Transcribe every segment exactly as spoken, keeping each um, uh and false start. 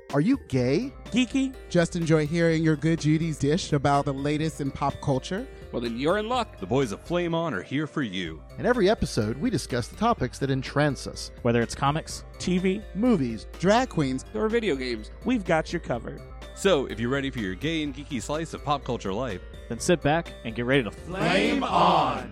Are you gay? Geeky? Just enjoy hearing your good Judy's dish about the latest in pop culture? Well, then you're in luck. The boys of Flame On are here for you. In every episode, we discuss the topics that entrance us. Whether it's comics, T V, movies, drag queens, or video games, we've got you covered. So, if you're ready for your gay and geeky slice of pop culture life, then sit back and get ready to Flame On!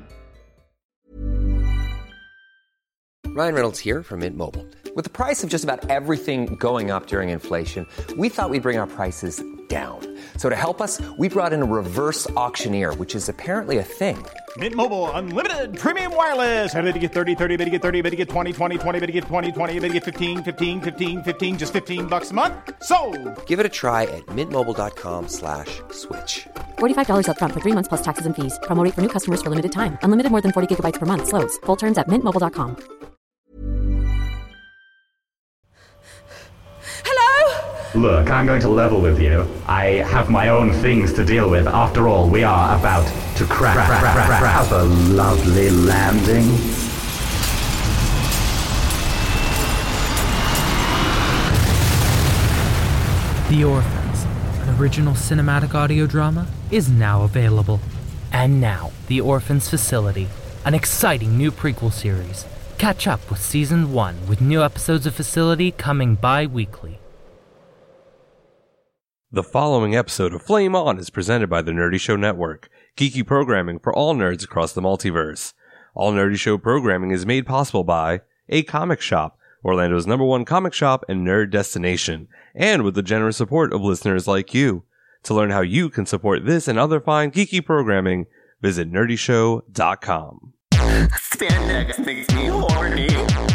Ryan Reynolds here from Mint Mobile. With the price of just about everything going up during inflation, we thought we'd bring our prices down. So to help us, we brought in a reverse auctioneer, which is apparently a thing. Mint Mobile Unlimited Premium Wireless. How to get thirty, thirty, bit to get thirty, bit to get twenty, twenty, twenty, bit to get twenty, twenty, bit to get fifteen, fifteen, fifteen, fifteen, just fifteen bucks a month? Sold! Give it a try at mintmobile.com slash switch. forty-five dollars up front for three months plus taxes and fees. Promo rate for new customers for limited time. Unlimited more than forty gigabytes per month. Slows full terms at mint mobile dot com. Look, I'm going to level with you. I have my own things to deal with. After all, we are about to crash. Have a lovely landing. The Orphans, an original cinematic audio drama, is now available. And now, The Orphans Facility, an exciting new prequel series. Catch up with Season one with new episodes of Facility coming bi-weekly. the following episode of Flame On is presented by the Nerdy Show Network, geeky programming for all nerds across the multiverse. All Nerdy Show programming is made possible by A Comic Shop, Orlando's number one comic shop and nerd destination, and with the generous support of listeners like you. To learn how you can support this and other fine geeky programming, visit nerdy show dot com. Spandex makes me horny.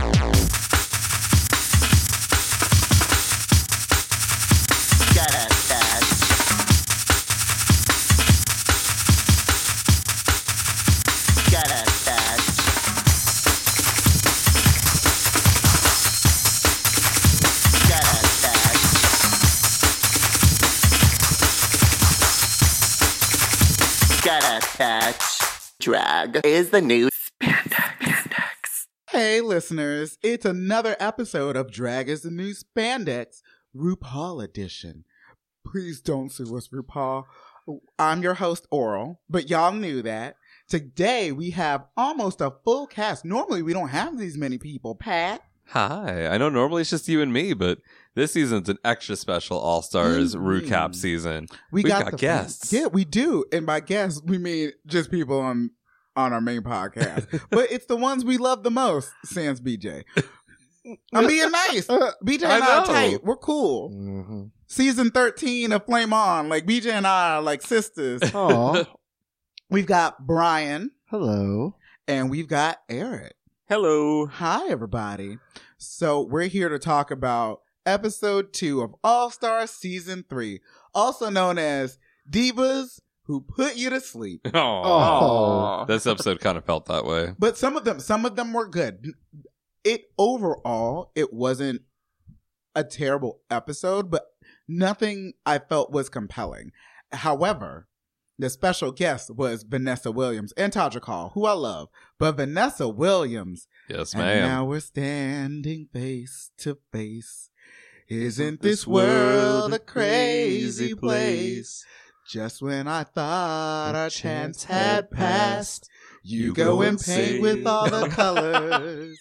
Drag is the new spandex. Hey, listeners, it's another episode of Drag is the New Spandex, RuPaul edition. Please don't sue us, RuPaul. I'm your host, Oral, but y'all knew that. Today, we have almost a full cast. Normally, we don't have these many people. Pat? Hi. I know normally it's just you and me, but this season's an extra special All-Stars mm-hmm. recap season. We We've got, got the guests. Yeah, we do. And by guests, we mean just people on on our main podcast. But it's the ones we love the most, sans B J. I'm being nice. B J and I, I are tight. We're cool. Mm-hmm. Season thirteen of Flame On. Like, B J and I are like sisters. Aww. We've got Brian. Hello. And we've got Eric. Hello. Hi, everybody. So we're here to talk about episode two of All-Star Season three, also known as Divas Who Put You to Sleep. Oh, this episode kind of felt that way. But some of them, some of them were good. It overall, it wasn't a terrible episode, but nothing I felt was compelling. However, the special guest was Vanessa Williams and Todrick Hall, who I love. But Vanessa Williams. Yes, ma'am. And now we're standing face to face. Isn't this world a crazy place? Just when I thought our chance had passed, you go and paint with all the colors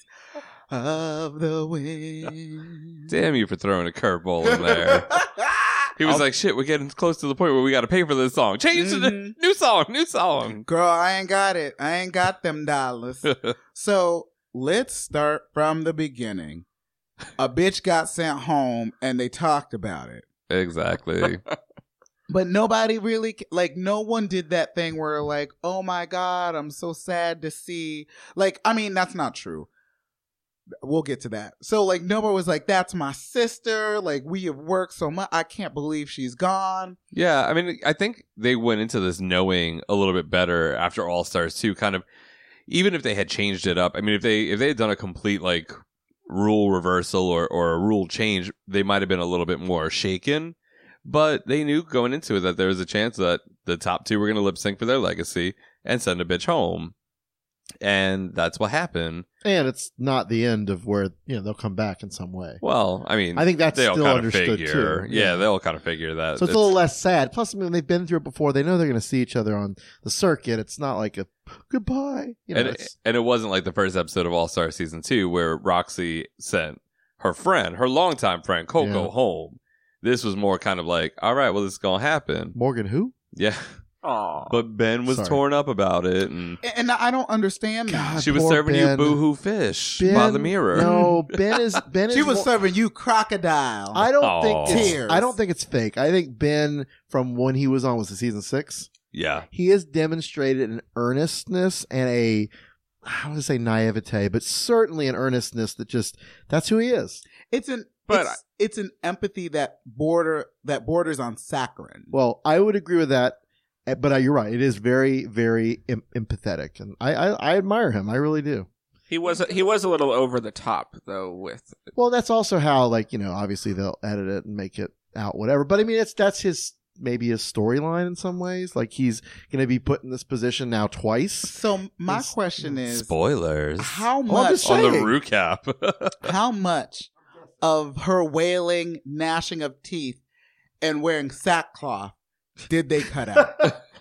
of the wind. Damn you for throwing a curveball in there. He was I'll, like, shit, we're getting close to the point where we got to pay for this song. Change mm-hmm. to the new song, new song. Girl, I ain't got it. I ain't got them dollars. So let's start from the beginning. A bitch got sent home and they talked about it. Exactly. But nobody really, like, no one did that thing where, like, oh my God, I'm so sad to see. Like, I mean, that's not true. We'll get to that. So, like, nobody was like, that's my sister. Like, we have worked so much. I can't believe she's gone. Yeah, I mean, I think they went into this knowing a little bit better after All-Stars two, kind of, even if they had changed it up. I mean, if they if they had done a complete, like, rule reversal or, or a rule change, they might have been a little bit more shaken. But they knew going into it that there was a chance that the top two were going to lip sync for their legacy and send a bitch home. And that's what happened. And it's not the end of where, you know, they'll come back in some way. Well, I mean, I think that's they'll still kind understood of figure, too. Yeah, they'll kind of figure that. So it's, it's a little less sad. Plus, I mean, they've been through it before. They know they're going to see each other on the circuit. It's not like a goodbye. You know, and, it, and it wasn't like the first episode of All-Star Season two where Roxy sent her friend, her longtime friend, Coco, Yeah. home. This was more kind of like, all right, well, this is going to happen. Morgan who? Yeah. Aw. But Ben was Sorry. torn up about it. And And I don't understand that. God, she was poor serving Ben. you boohoo fish Ben- by the mirror. No, Ben is Ben is She was more- serving you crocodile. I don't Aw. think it's, Tears. I don't think it's fake. I think Ben, from when he was on, was it season six? Yeah. He has demonstrated an earnestness and a, I don't want to say naivete, but certainly an earnestness that just, that's who he is. It's an But it's, it's an empathy that border that borders on saccharine. Well, I would agree with that, eh, but uh, you're right. It is very, very em- empathetic, and I, I, I admire him. I really do. He was he was a little over the top though with Well, that's also how, like, you know, obviously they'll edit it and make it out, whatever. But I mean, it's that's his maybe his storyline in some ways. Like, he's going to be put in this position now twice. So my It's- question is, Spoilers. how Well, I'm much just on the saying. recap. how much of her wailing, gnashing of teeth, and wearing sackcloth did they cut out?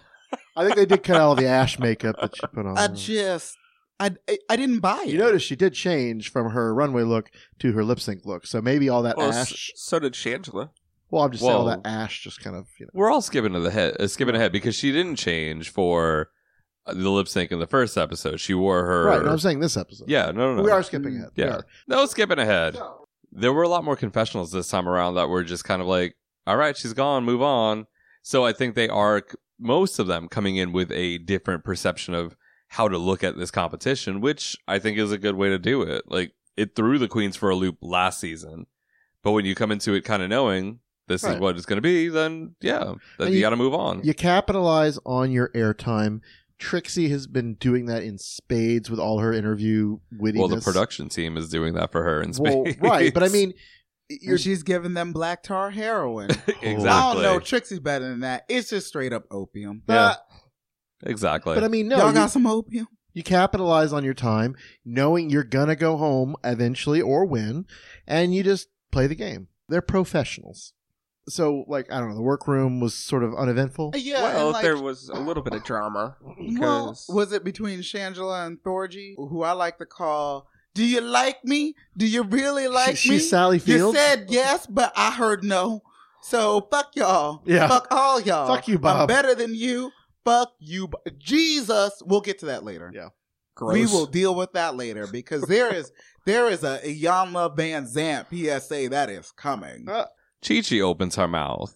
I think they did cut out all the ash makeup that she put on. I just, I, I didn't buy it. You notice she did change from her runway look to her lip sync look. So maybe all that well, ash. s- so did Shangela. Well, I'm just saying all Well- that ash just kind of, you know. We're all skipping to the head, uh, skipping ahead because she didn't change for the lip sync in the first episode. She wore her. Right. No, I'm saying this episode. Yeah, no, no, no. We are skipping ahead. We Yeah, are. no skipping ahead. There were a lot more confessionals this time around that were just kind of like, all right, she's gone, move on. So I think they are, most of them, coming in with a different perception of how to look at this competition, which I think is a good way to do it. Like, it threw the queens for a loop last season. But when you come into it kind of knowing this Right. is what it's going to be, then yeah, then And you, you- got to move on. You capitalize on your airtime. Trixie has been doing that in spades with all her interview wittiness. Well, the production team is doing that for her in Well, space. right. But I mean, you're, And she's giving them black tar heroin. exactly. I don't know. Trixie's better than that. It's just straight up opium. Yeah, exactly. but I mean, no. Y'all you- got some opium? You capitalize on your time, knowing you're going to go home eventually or win, and you just play the game. They're professionals. So, like, I don't know, the workroom was sort of uneventful. Yeah. well, and like, there was a little bit of drama well, because was it between Shangela and Thorgy, who I like to call, do you like me? Do you really like She- me? she's Sally You Fields. said yes, but I heard no. So fuck y'all. Yeah. Fuck all y'all. Fuck you, Bob. I'm better than you. Fuck you. Bo- Jesus. We'll get to that later. Yeah. gross. We will deal with that later because there is there is a, a Jan Love Van Zant P S A that is coming. Uh, Chi-Chi opens her mouth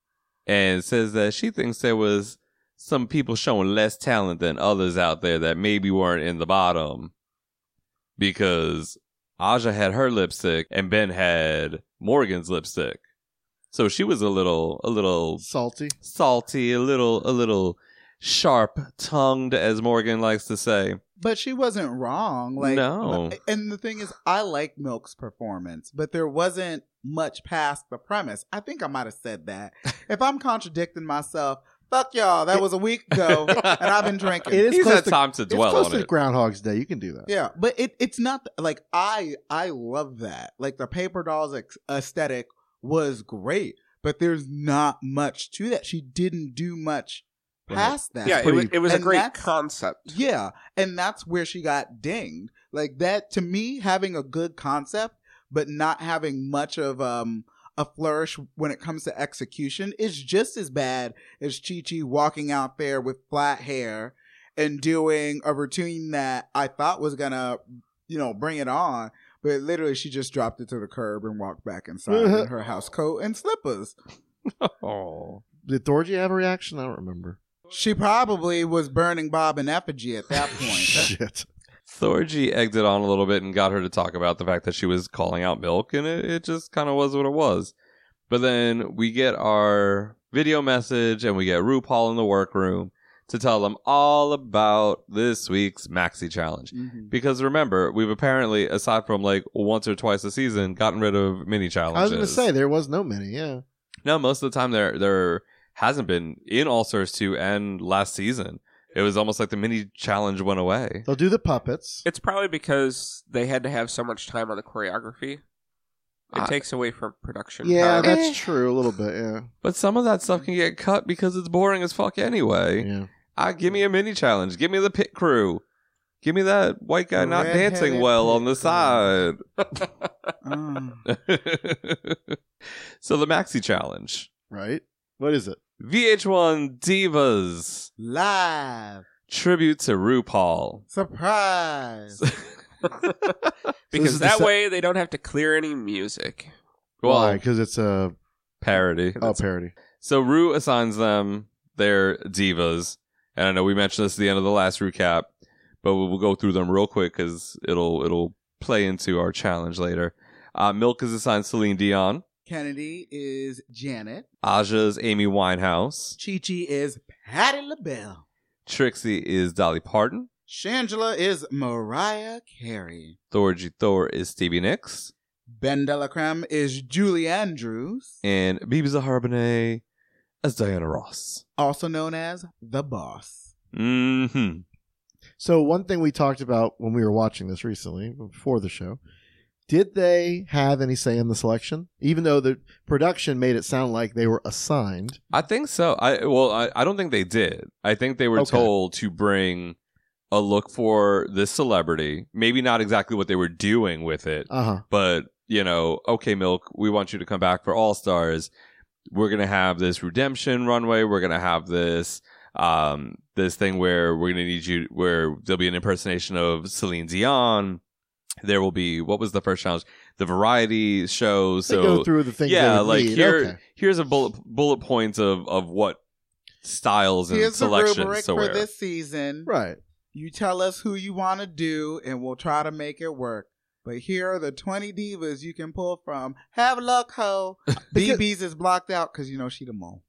and says that she thinks there was some people showing less talent than others out there that maybe weren't in the bottom because Aja had her lipstick and Ben had Morgan's lipstick. So she was a little, a little salty. salty, a little, a little sharp-tongued, as Morgan likes to say. But she wasn't wrong. Like No. And the thing is, I like Milk's performance, but there wasn't much past the premise. I think I might have said that. If I'm contradicting myself, fuck y'all. That was a week ago, and I've been drinking. It is He's close had to, time to it's dwell close on to it. Groundhog's Day. You can do that. Yeah, but it it's not like I I love that. Like the paper dolls ex- aesthetic was great, but there's not much to that. She didn't do much past that. yeah, it was, it was a And great that's- concept. Yeah, and that's where she got dinged. Like that to me, having a good concept but not having much of um a flourish when it comes to execution is just as bad as Chi-Chi walking out there with flat hair and doing a routine that I thought was gonna, you know, bring it on, but literally she just dropped it to the curb and walked back inside in her house coat and slippers. Oh. Did Thorgy have a reaction? I don't remember. She probably was burning Bob in effigy at that point. Shit. Thorgy egged it on a little bit and got her to talk about the fact that she was calling out Milk, and it, it just kind of was what it was. But then we get our video message, and we get RuPaul in the workroom to tell them all about this week's Maxi Challenge. Mhm. Because remember, we've apparently, aside from like once or twice a season, gotten rid of mini challenges. I was going to say, there was no many, yeah. No, most of the time there there hasn't been in All Stars two and last season. It was almost like the mini challenge went away. They'll do the puppets. It's probably because they had to have so much time on the choreography. It I- takes away from production. Yeah, time. that's true. A little bit, yeah. But some of that stuff can get cut because it's boring as fuck anyway. Yeah. Ah, give me a mini challenge. Give me the pit crew. Give me that white guy not Red-headed dancing well on the pit side. Mm. So the maxi challenge. Right? What is it? V H one Divas. Live. Tribute to RuPaul. Surprise. Because is that the se- way they don't have to clear any music. Why? Well, Because it's a parody. oh, parody. So Ru assigns them their divas. And I know we mentioned this at the end of the last recap, but we'll go through them real quick because it'll it'll play into our challenge later. Uh, Milk is assigned Celine Dion. Kennedy is Janet. Aja is Amy Winehouse. Chi-Chi is Patti LaBelle. Trixie is Dolly Parton. Shangela is Mariah Carey. Thorgy Thor is Stevie Nicks. Ben Delacreme is Julie Andrews, And Bibi Zahara Benet as Diana Ross. also known as The Boss. Mm-hmm. So one thing we talked about when we were watching this recently, before the show, did they have any say in the selection? Even though the production made it sound like they were assigned. I think so. I well, I, I don't think they did. I think they were Okay. told to bring a look for this celebrity. Maybe not exactly what they were doing with it, Uh-huh. but you know, okay, Milk, we want you to come back for All Stars. We're gonna have this redemption runway. We're gonna have this um this thing where we're gonna need you, where there'll be an impersonation of Celine Dion. There will be, what was the first challenge? The variety show. They So go through the things yeah, they would like need. here, Okay. here's a bullet bullet points of of what styles and Here's the selections rubric to for wear. this season. Right. You tell us who you want to do, and we'll try to make it work. But here are the twenty divas you can pull from. Have luck, ho. B B's is blocked out because, you know, she the mole.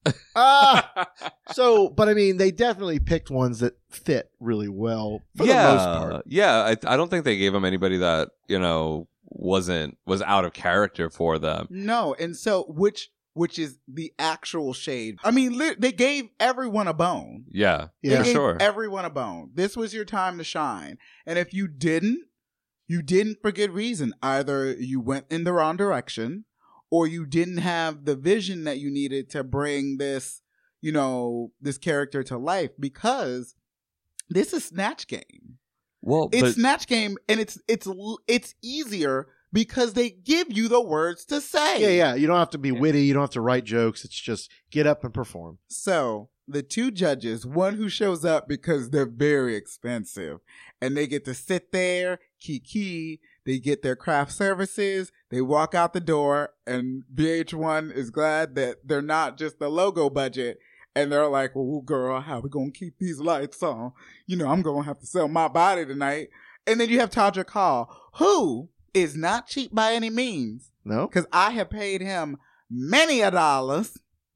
Ah! So, but I mean, they definitely picked ones that fit really well for yeah, the most part. yeah. I I don't think they gave them anybody that you know wasn't was out of character for them. No, and so, which which is the actual shade. I mean, li- they gave everyone a bone. Yeah, Yeah. They for gave sure. everyone a bone. This was your time to shine. And if you didn't, you didn't for good reason. Either you went in the wrong direction, or you didn't have the vision that you needed to bring this, you know, this character to life, because this is Snatch Game. well, It's but Snatch Game, and it's it's it's easier because they give you the words to say. Yeah, yeah. You don't have to be witty. You don't have to write jokes. It's just get up and perform. So the two judges, one who shows up because they're very expensive and they get to sit there, kiki, they get their craft services, they walk out the door, and V H one is glad that they're not just the logo budget. And they're like, well, girl, how we going to keep these lights on? You know, I'm going to have to sell my body tonight. And then you have Todrick Hall, who is not cheap by any means, No? because I have paid him many a dollars.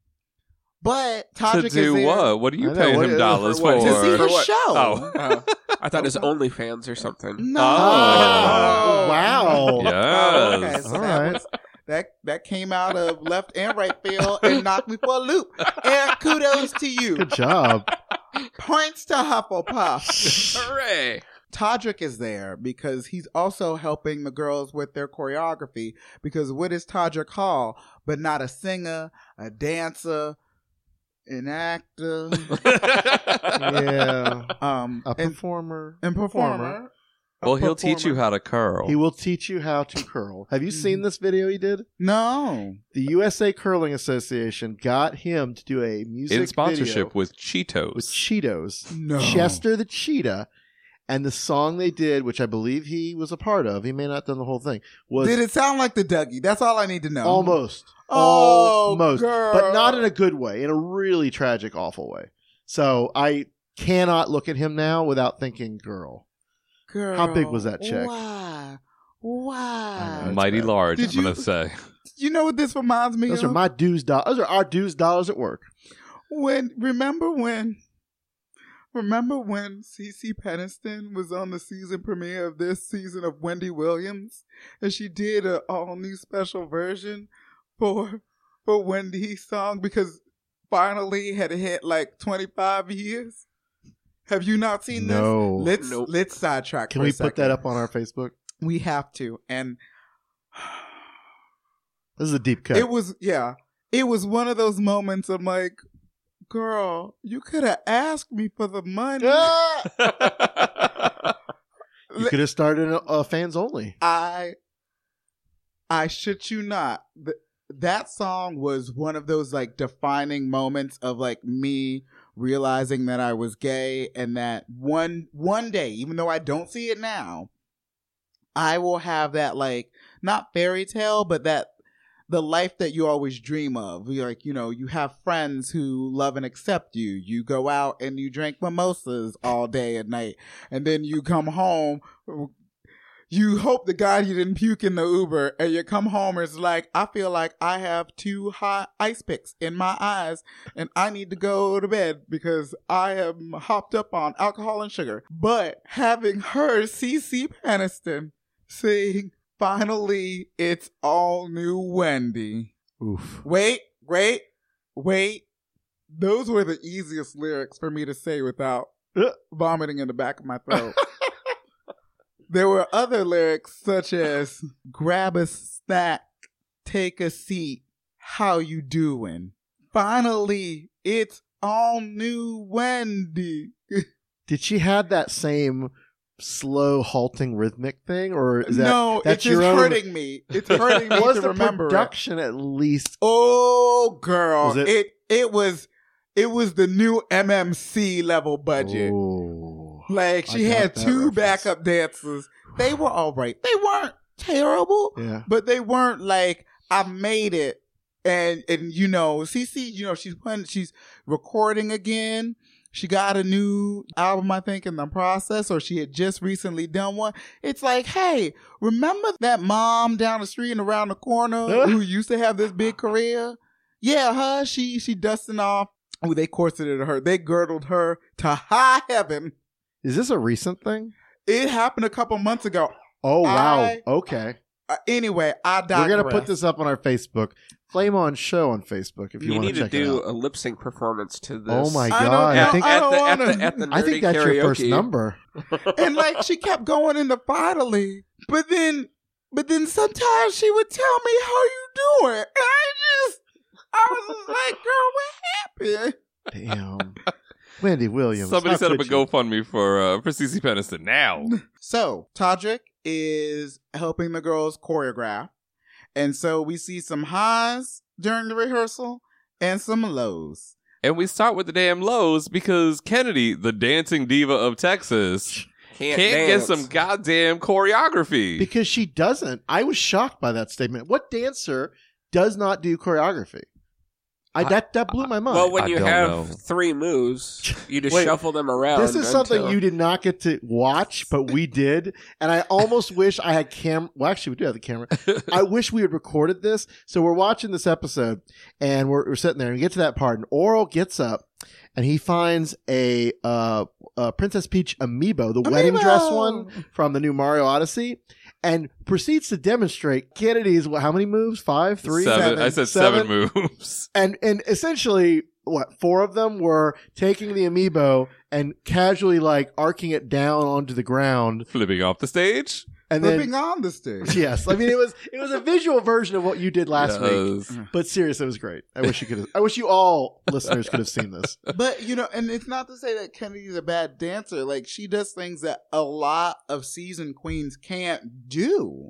But to Todrick is do there what? What are you I know, paying what- him dollars for for? what? to see For the what? show. Oh, Uh, I thought it was OnlyFans or something. No. Oh, wow. yes. Okay, so All that, right. was, that that came out of left and right field and knocked me for a loop. And kudos to you. Good job. Points to Hufflepuff. Hooray! Todrick is there because he's also helping the girls with their choreography. Because what is Todrick Hall but not a singer, a dancer, an actor, Yeah. um, A and, performer. and performer? A Well, he'll teach you performer. how to curl. He will teach you how to curl. Have you seen this video he did? No. The U S A Curling Association got him to do a music in sponsorship video with Cheetos. with Cheetos. No. Chester the Cheetah. And the song they did, which I believe he was a part of, he may not have done the whole thing, was Did it sound like the Dougie? That's all I need to know. almost. Oh, almost. girl. But not in a good way, in a really tragic, awful way. So I cannot look at him now without thinking, girl. Girl, How big was that check? Why? Why? That's Mighty bad. large, Did I'm going you- to say. You know what this reminds me Those of? are my dues dollars. Those are our dues dollars at work. When remember when remember when Cece Peniston was on the season premiere of this season of Wendy Williams, and she did a all new special version for for Wendy's song because finally had hit like twenty-five years, Have you not seen No. this? Let's Nope. let's sidetrack. Can for we a put that second. up on our Facebook? We have to. And This is a deep cut. it was yeah. It was one of those moments. I'm like, girl, you could have asked me for the money. You could have started a, a fans only. I, I shit you not. Th- that song was one of those like defining moments of like me realizing that I was gay, and that one one day, even though I don't see it now, I will have that like not fairy tale, but that the life that you always dream of. You're like, you know, you have friends who love and accept you. You go out and you drink mimosas all day and night. And then you come home. You hope to God you didn't puke in the Uber. And you come home and it's like, I feel like I have two hot ice picks in my eyes and I need to go to bed because I am hopped up on alcohol and sugar. But having heard CeCe Peniston sing, finally, it's all new Wendy. Oof. Wait, wait, wait. Those were the easiest lyrics for me to say without vomiting in the back of my throat. There were other lyrics such as, grab a snack, take a seat, how you doing? Finally, it's all new Wendy. Did she have that same slow, halting rhythmic thing, or is that no, that's it's just your own... hurting me. It's hurting me was to the remember production at least? Oh, girl, Was it? it- it it was it was the new M M C level budget. Oh, Like she I got had that two reference. backup dancers. They were all right. They weren't terrible, yeah. but they weren't like I made it. And and you know, CeCe, you know, she's when she's recording again. She got a new album, I think, in the process, or she had just recently done one. It's like, hey, remember that mom down the street and around the corner who used to have this big career? Yeah, her. She she dusting off. Oh, they corseted her. They girdled her to high heaven. Is this a recent thing? It happened a couple months ago. Oh wow. I- Okay. Uh, anyway, I digress. We're gonna put this up on our Facebook. Flame On Show on Facebook if you, You want need to to check it do out. a lip sync performance to this. Oh my I don't god! know. I think I at, don't the, at, wanna- the, at the I think nerdy that's your first karaoke. number. And like she kept going in the finally, but then, but then sometimes she would tell me how you doing, and I just, I was just like, girl, what happened? Damn. Wendy Williams. Somebody how set up a could you? GoFundMe for uh, for CeCe Peniston now. So Todrick is helping the girls choreograph, and so we see some highs during the rehearsal and some lows. And we start with the damn lows because Kennedy, the dancing diva of Texas, Can't, can't get dance. some goddamn choreography. Because she doesn't. I was shocked by that statement. What dancer does not do choreography? I, that that blew my mind. Well, when I you don't have know. three moves, you just Wait, shuffle them around. This is something until- you did not get to watch, but we did. And I almost wish I had cam. Well, actually, we do have the camera. I wish we had recorded this. So we're watching this episode, and we're, we're sitting there, and we get to that part, and Oral gets up, and he finds a, uh, uh, Princess Peach amiibo, the wedding Amiibo! dress one from the new Mario Odyssey, and proceeds to demonstrate Kennedy's, what, how many moves? Five? Three? seven, seven, I said seven? seven, moves. And and essentially, what, four of them were taking the amiibo and casually like arcing it down onto the ground, Flipping off the stage. and Flipping then on the stage. yes, I mean it was it was a visual version of what you did last week. Yes. But seriously, it was great. I wish you could. have I wish you all listeners could have seen this. But, you know, and it's not to say that Kennedy's a bad dancer. Like, she does things that a lot of seasoned queens can't do.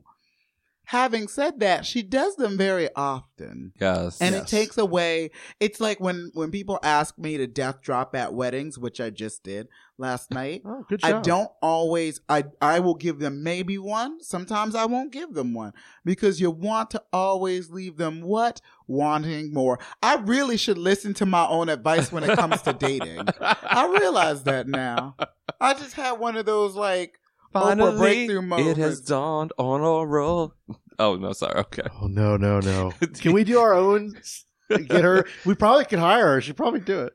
Having said that, she does them very often. Yes. And Yes. it takes away, it's like when, when people ask me to death drop at weddings, which I just did last night. Oh, good I job. don't always, I, I will give them maybe one. Sometimes I won't give them one because you want to always leave them what? Wanting more. I really should listen to my own advice when it comes to dating. I realize that now. I just had one of those like, Oprah Finally, breakthrough moments. it has dawned on Oral. Oh, no, sorry. Okay. Oh no no no! Can we do our own? Get her. We probably could hire her. She'd probably do it.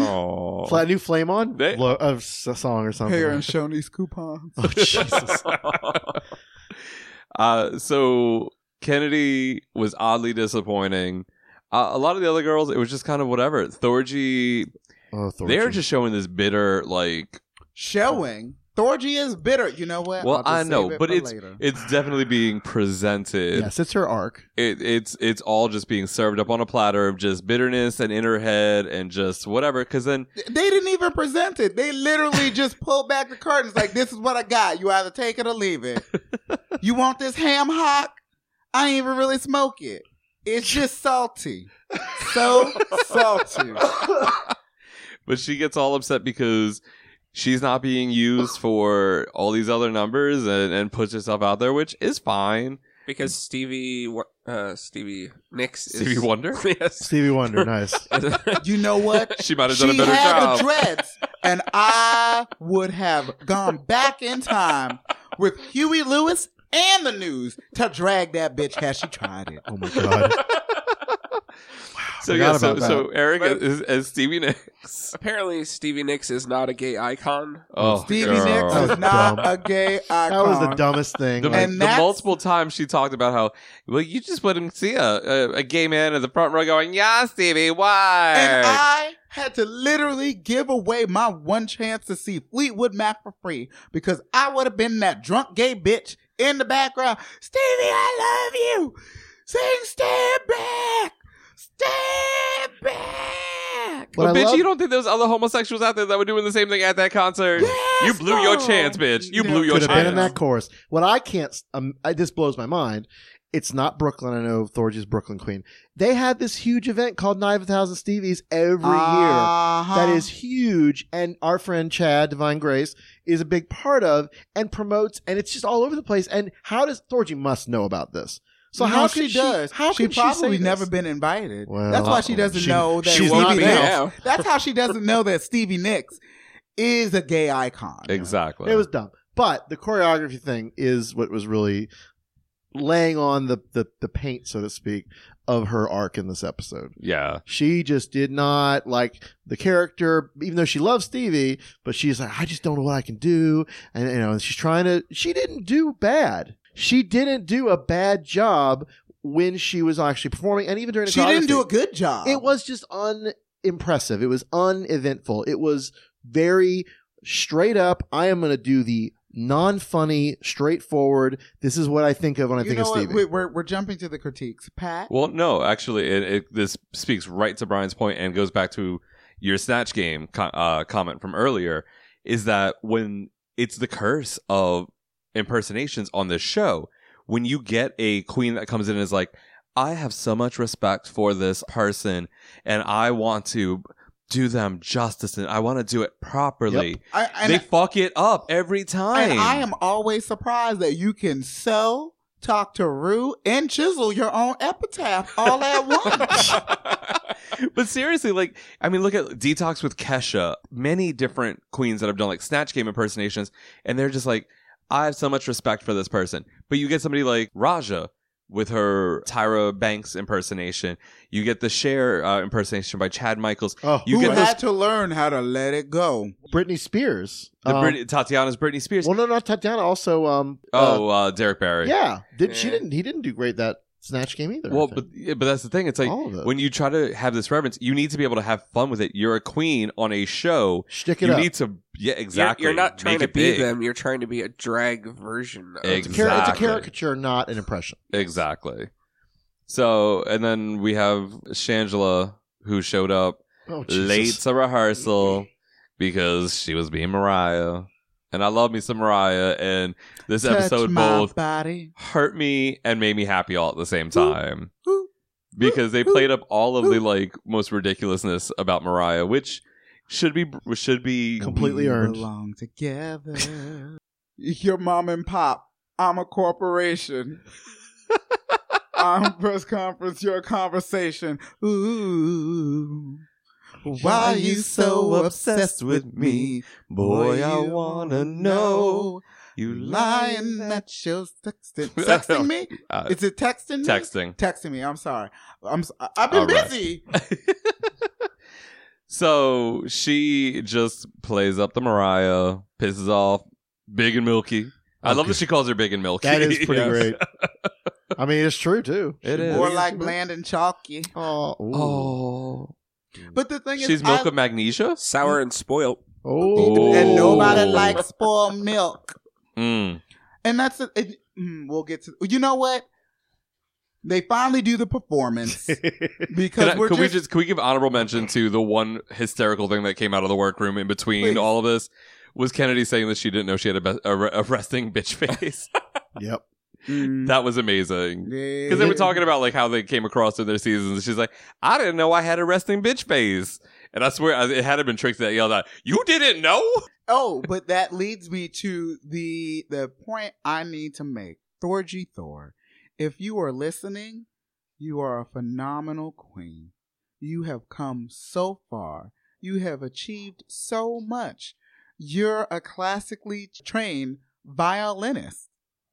Oh. Flat new flame on They- Lo- of s- a song or something. Pay her and Shoney's coupons. Oh Jesus! uh, so Kennedy was oddly disappointing. Uh, a lot of the other girls, it was just kind of whatever. Thorgy, Oh, they're Thorgy. just showing this bitter, like, showing Thorgy is bitter. You know what? Well, I'll just I know, save it but for it's later. it's definitely being presented. Yes, it's her arc. It, it's it's all just being served up on a platter of just bitterness and in her head and just whatever. Because then They didn't even present it. They literally just pulled back the curtains like, this is what I got. You either take it or leave it. You want this ham hock? I ain't even really smoke it. It's just salty. So salty. but she gets all upset because she's not being used for all these other numbers and, and puts herself out there, which is fine. Because Stevie, Wo- uh, Stevie Nicks is... Stevie Wonder? Yes. Stevie Wonder, nice. You know what? She might have done a She better had job. the dreads, and I would have gone back in time with Huey Lewis and the News to drag that bitch had she tried it. Oh my god. So Forgot yeah, so, about so that. Eric But- is, as Stevie Nicks. Apparently, Stevie Nicks is not a gay icon. Oh, Stevie girl. Nicks That is was not dumb. a gay icon. That was the dumbest thing. The, Like, And the that's- multiple times she talked about how, well, you just wouldn't see a, a, a gay man in the front row going, yeah, Stevie, why? And I had to literally give away my one chance to see Fleetwood Mac for free because I would have been that drunk gay bitch in the background. Stevie, I love you. Sing Stand Back. Stand Back. What I But bitch, love- you don't think there's other homosexuals out there that were doing the same thing at that concert? Yes, you blew your no. chance, bitch. You Yeah. blew your could have chance. been in that chorus. What I can't, um, I, this blows my mind. It's not Brooklyn. I know Thorgy's Brooklyn Queen. They had this huge event called Night of a Thousand Stevies every Uh-huh. year. That is huge. And our friend Chad, Divine Grace, is a big part of and promotes, and it's just all over the place. And how does Thorgy must know about this? So No, how she can she, does? How she can she probably say never this? been invited. Well, That's why she doesn't she- know that she's Stevie not Nicks. now. That's how she doesn't know that Stevie Nicks is a gay icon. Exactly. It was dumb. But the choreography thing is what was really laying on the, the, the paint, so to speak, of her arc in this episode. Yeah. She just did not like the character, even though she loves Stevie, but she's like, I just don't know what I can do. And, you know, and she's trying to, she didn't do bad. She didn't do a bad job when she was actually performing. And even during the She didn't do a choreography. good job. It was just unimpressive. It was uneventful. It was very straight up. I am going to do the non-funny, straightforward. This is what I think of when I You think know of what? Stevie. We- We're, we're jumping to the critiques. Pat? Well, no, actually, it, it, this speaks right to Brian's point and goes back to your Snatch Game co- uh, comment from earlier, is that when it's the curse of impersonations on this show, when you get a queen that comes in and is like, I have so much respect for this person and I want to do them justice and I want to do it properly. Yep. I, and, They fuck it up every time. and I am always surprised that you can sew, talk to Rue, and chisel your own epitaph all at once. But seriously, like, I mean, look at Detox with Kesha. Many different queens that have done like Snatch Game impersonations, and they're just like, I have so much respect for this person. But you get somebody like Raja with her Tyra Banks impersonation. You get the Cher uh, impersonation by Chad Michaels. Oh, You Who get had this, to learn how to let it go. Britney Spears. the Um, Brit- Tatiana's Britney Spears. well, no, not Tatiana. Also, um, oh, uh, Derek Barry. yeah. Did she Eh. didn't? He didn't do great that Snatch Game either. I Well, think. but yeah, but that's the thing. It's like All of it. when you try to have this reverence, you need to be able to have fun with it. You're a queen on a show. Stick it you up. need to, yeah, You're, exactly. you're not trying Make to it be big. them. You're trying to be a drag version of Exactly. It's a char- it's a Exactly. caricature, not an impression. Exactly. So, and then we have Shangela who showed up Oh, Jesus. late to rehearsal because she was being Mariah. And I love me some Mariah. And this Touch episode my both body. hurt me and made me happy all at the same time. Ooh, Because they played up all of the like most ridiculousness about Mariah, which should be should be Completely we earned. belong together. Your mom and pop. I'm a corporation. I'm press conference. Your conversation. Ooh. Why you so obsessed with me? Boy, I you wanna know. You lying that you're texting. Texting me? Uh, Is it texting me? texting. Texting me. I'm sorry. I'm. s- I've been All right. busy. So she just plays up the Mariah, pisses off Big and Milky. I love Okay. that she calls her Big and Milky. That is pretty Yes. great. I mean, it's true too. It She- is. More like bland and chalky. Oh, ooh. Oh, But the thing is, she's milk I- of magnesia. sour and spoiled. Oh. And nobody likes spoiled milk. Mm. And that's a, it, mm, we'll get to. You know what? They finally do the performance because Can, I, we're can just, we just can we give honorable mention to the one hysterical thing that came out of the workroom in between Please. all of this was Kennedy saying that she didn't know she had a, be- a, a resting bitch face. Yep. Mm, That was amazing. yeah. Because they were talking about like how they came across in their seasons. And she's like, I didn't know I had a resting bitch face. And I swear it had been tricked that yelled out, you didn't know? Oh, but that leads me to the the point I need to make. Thorgy Thor, if you are listening, you are a phenomenal queen. You have come so far. You have achieved so much. You're a classically trained violinist.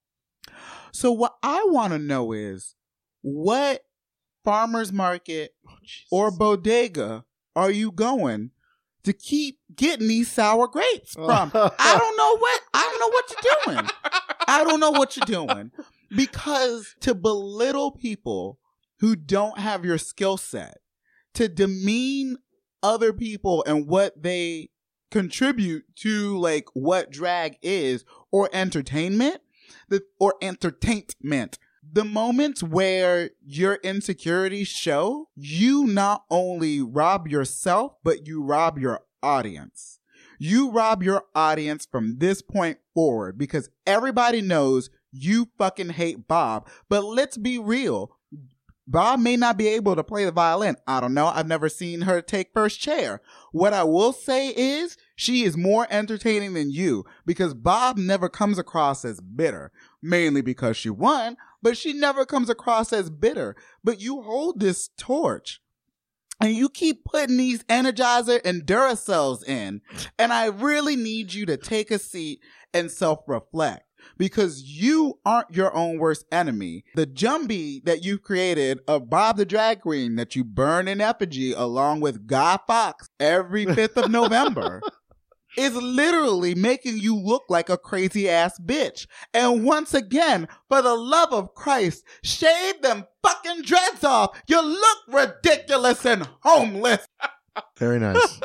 So what I want to know is, what farmer's market or bodega are you going to keep getting these sour grapes from? I don't know what I don't know what you're doing. I don't know what you're doing. Because to belittle people who don't have your skill set, to demean other people and what they contribute to, like what drag is or entertainment, the or entertainment. The moments where your insecurities show, you not only rob yourself, but you rob your audience. You rob your audience from this point forward because everybody knows you fucking hate Bob. But let's be real. Bob may not be able to play the violin. I don't know. I've never seen her take first chair. What I will say is she is more entertaining than you because Bob never comes across as bitter, mainly because she won, but she never comes across as bitter. But you hold this torch and you keep putting these Energizer and Duracells in. And I really need you to take a seat and self-reflect. Because you aren't your own worst enemy. The Jumbie that you created of Bob the Drag Queen that you burn in effigy along with Guy Fawkes every fifth of November is literally making you look like a crazy ass bitch. And once again, for the love of Christ, shave them fucking dreads off. You look ridiculous and homeless. Very nice.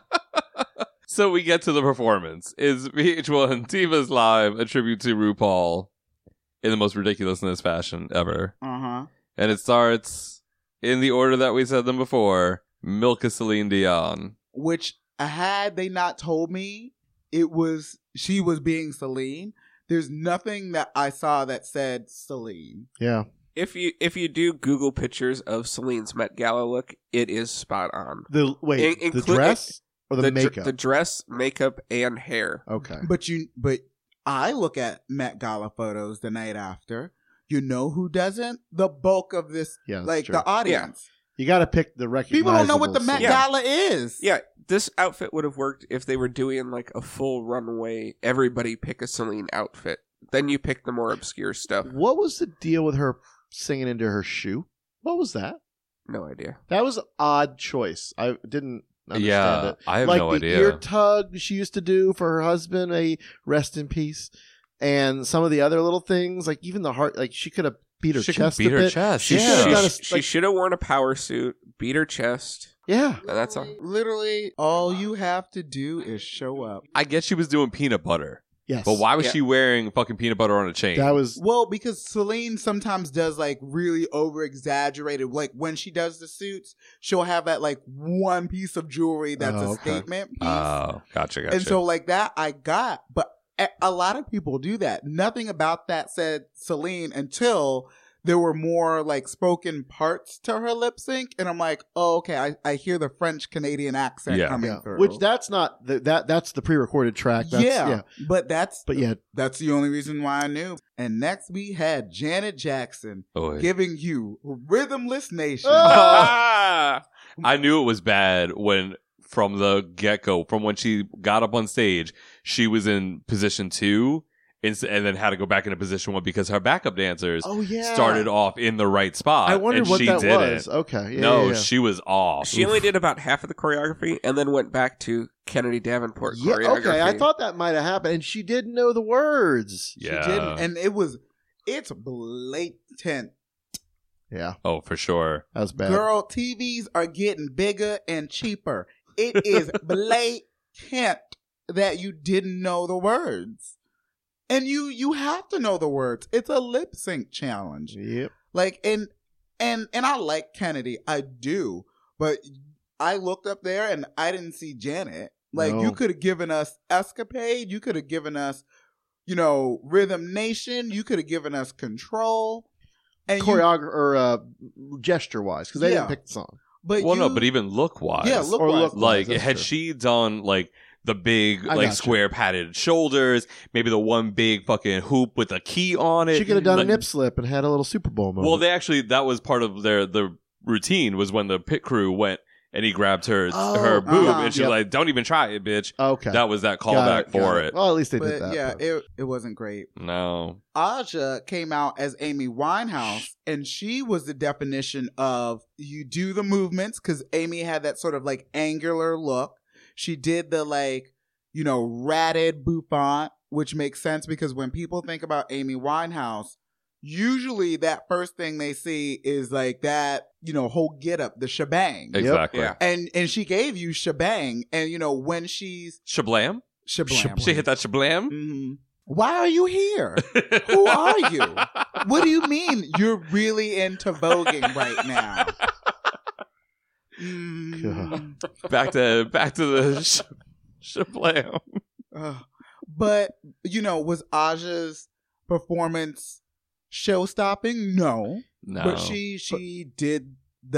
So we get to the performance. Is V H one Divas Live a tribute to RuPaul in the most ridiculousness fashion ever? Uh-huh. And it starts in the order that we said them before. Milk is Celine Dion. Which, had they not told me it was she was being Celine, there's nothing that I saw that said Celine. Yeah. If you if you do Google pictures of Celine's Met Gala look, it is spot on. The wait, In- the inclu- dress or the, the dr- makeup? the dress, makeup, and hair. Okay. But you, but I look at Met Gala photos the night after. You know who doesn't? The bulk of this, Yeah, that's like true. the audience. You got to pick the recognizable. People don't know what the Met Celine. Gala is. Yeah, this outfit would have worked if they were doing like a full runway. Everybody pick a Celine outfit. Then you pick the more obscure stuff. What was the deal with her singing into her shoe? What was that? No idea. That was an odd choice. I didn't understand Yeah, it. I have like no the idea. ear tug she used to do for her husband, a rest in peace, and some of the other little things, like even the heart, like she could have beat her She could chest beat a her bit. chest. She Yeah. should have She, done a, she like, should have worn a power suit, beat her chest, yeah. and that's all. Literally, all you have to do is show up. I guess she was doing peanut butter. Yes. But why was Yeah. she wearing fucking peanut butter on a chain? That was Well, because Celine sometimes does like really over exaggerated. Like when she does the suits, she'll have that like one piece of jewelry that's Oh, a okay. statement piece. Oh, gotcha, gotcha. And so like that I got, but a, a lot of people do that. Nothing about that said Celine until there were more like spoken parts to her lip sync. And I'm like, oh, okay, I, I hear the French Canadian accent Yeah. coming yeah. through. Which that's not the, that that's the pre-recorded track. That's, yeah, yeah. but that's But yeah, that's the only reason why I knew. And next we had Janet Jackson Oy. giving you Rhythmless Nation. Ah! I knew it was bad when, from the get-go, from when she got up on stage, she was in position two and, and then had to go back into position one because her backup dancers oh yeah, started off in the right spot. I wondered and what she that didn't. was. Okay, yeah, no, yeah, yeah. she was off. She only did about half of the choreography, and then went back to Kennedy Davenport Yeah, choreography. okay. I thought that might have happened, and she didn't know the words. Yeah. She didn't, and it was it's blatant. Yeah, Oh, for sure. that was bad. Girl, T Vs are getting bigger and cheaper. It is blatant. that you didn't know the words. And you you have to know the words. It's a lip sync challenge. Yep. Like, and and and I like Kennedy. I do. But I looked up there and I didn't see Janet. Like, No. you could have given us Escapade. You could have given us, you know, Rhythm Nation. You could have given us Control. And you- Choreographer or uh, gesture wise, because they Yeah. didn't pick the song. But well, you, no, but even look wise. Yeah, look Or wise. look- like that's had true. she done like the big I like gotcha. square padded shoulders, maybe the one big fucking hoop with a key on it. She could have done like, a nip slip and had a little Super Bowl moment. Well, they actually that was part of their the routine was when the pit crew went and he grabbed her Oh, her boob uh-huh. and she Yep. was like, "Don't even try it, bitch." okay. That was that Got callback it, got for it. it. Well, at least they but did that. yeah, but- it it wasn't great. No, Aja came out as Amy Winehouse, and she was the definition of you do the movements because Amy had that sort of like angular look. She did the like, you know, ratted bouffant, which makes sense because when people think about Amy Winehouse, usually that first thing they see is like that, you know, whole get up, the shebang. exactly. Yeah. And and she gave you shebang, and you know when she's Shablam. shebang. She hit that shablam. Mhm. Why are you here? Who are you? What do you mean you're really into voguing right now? Mm, back to back to the sh- shablam. uh, but, you know, was Aja's performance show stopping? No. No, But she she did the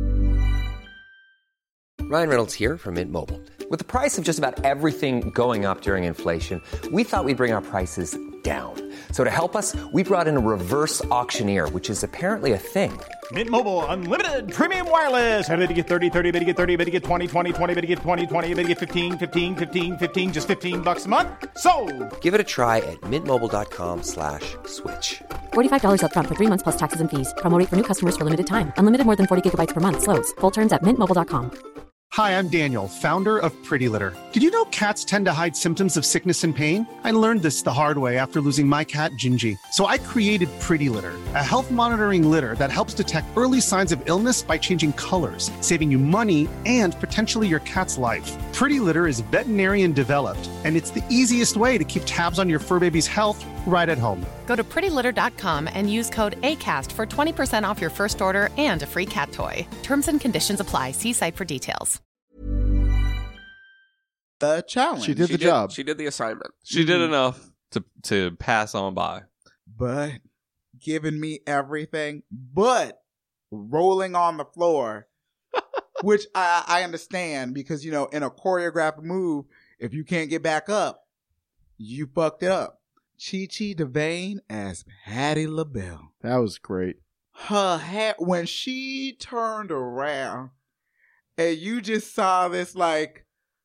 Ryan Reynolds here from Mint Mobile. With the price of just about everything going up during inflation, we thought we'd bring our prices down. So to help us, we brought in a reverse auctioneer, which is apparently a thing. Mint Mobile Unlimited Premium Wireless. Ready to get thirty, thirty, bit to get thirty, bit to get twenty, twenty, twenty, bit to get twenty, twenty, bit to get fifteen, fifteen, fifteen, fifteen, just fifteen bucks a month? Sold! Give it a try at mintmobile.com slash switch. forty-five dollars up front for three months plus taxes and fees. Promo rate for new customers for limited time. Unlimited more than forty gigabytes per month. Slows full terms at mint mobile dot com. Hi, I'm Daniel, founder of Pretty Litter. Did you know cats tend to hide symptoms of sickness and pain? I learned this the hard way after losing my cat, Gingy. So I created Pretty Litter, a health monitoring litter that helps detect early signs of illness by changing colors, saving you money and potentially your cat's life. Pretty Litter is veterinarian developed, and it's the easiest way to keep tabs on your fur baby's health right at home. Go to pretty litter dot com and use code ACAST for twenty percent off your first order and a free cat toy. Terms and conditions apply. See site for details. the challenge. She did She the job. She did the assignment. she did Mhm. enough to to pass on by. But giving me everything but rolling on the floor, which I, I understand because, you know, in a choreographed move, if you can't get back up, you fucked it up. Chi Chi DeVane as Patti LaBelle. That was great. Her hair, when she turned around and you just saw this like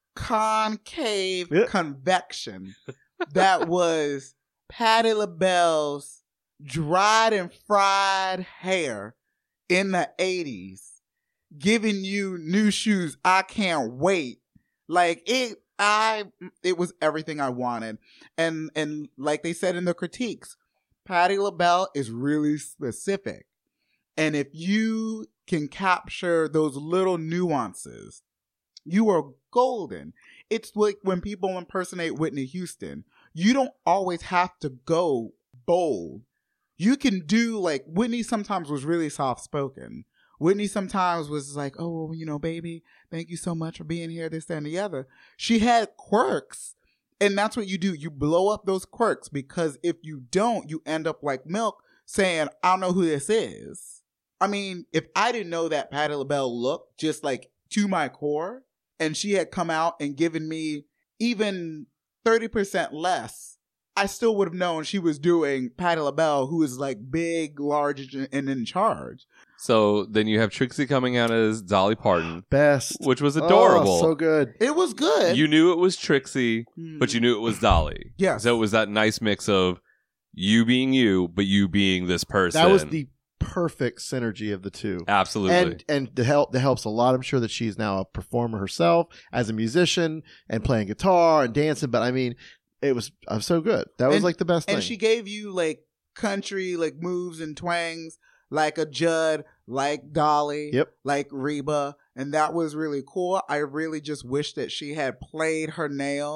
concave Yeah. convection that was Patti LaBelle's dried and fried hair in the eighties, giving you new shoes. I can't wait. Like it, I, it was everything I wanted. And, and like they said in the critiques, Patti LaBelle is really specific. And if you can capture those little nuances, you are golden. It's like when people impersonate Whitney Houston, you don't always have to go bold. You can do like Whitney sometimes was really soft spoken. Whitney sometimes was like, oh, you know, baby, thank you so much for being here, this, that, and the other. She had quirks. And that's what you do. You blow up those quirks because if you don't, you end up like Milk saying, I don't know who this is. I mean, if I didn't know that Patti LaBelle looked just like to my core and she had come out and given me even thirty percent less, I still would have known she was doing Patti LaBelle, who is like big, large, and in charge. So then you have Trixie coming out as Dolly Parton, Best. which was adorable. Oh, so good. It was good. You knew it was Trixie, Hmm. but you knew it was Dolly. Yeah. So it was that nice mix of you being you, but you being this person. That was the perfect synergy of the two. Absolutely. And and the help that helps a lot. I'm sure that she's now a performer herself as a musician and playing guitar and dancing. But I mean, it was uh, so good. That was And- like the best thing. And she gave you like country, like moves and twangs, like a Judd, like Dolly, Yep. like Reba. And that was really cool. I really just wish that she had played her nails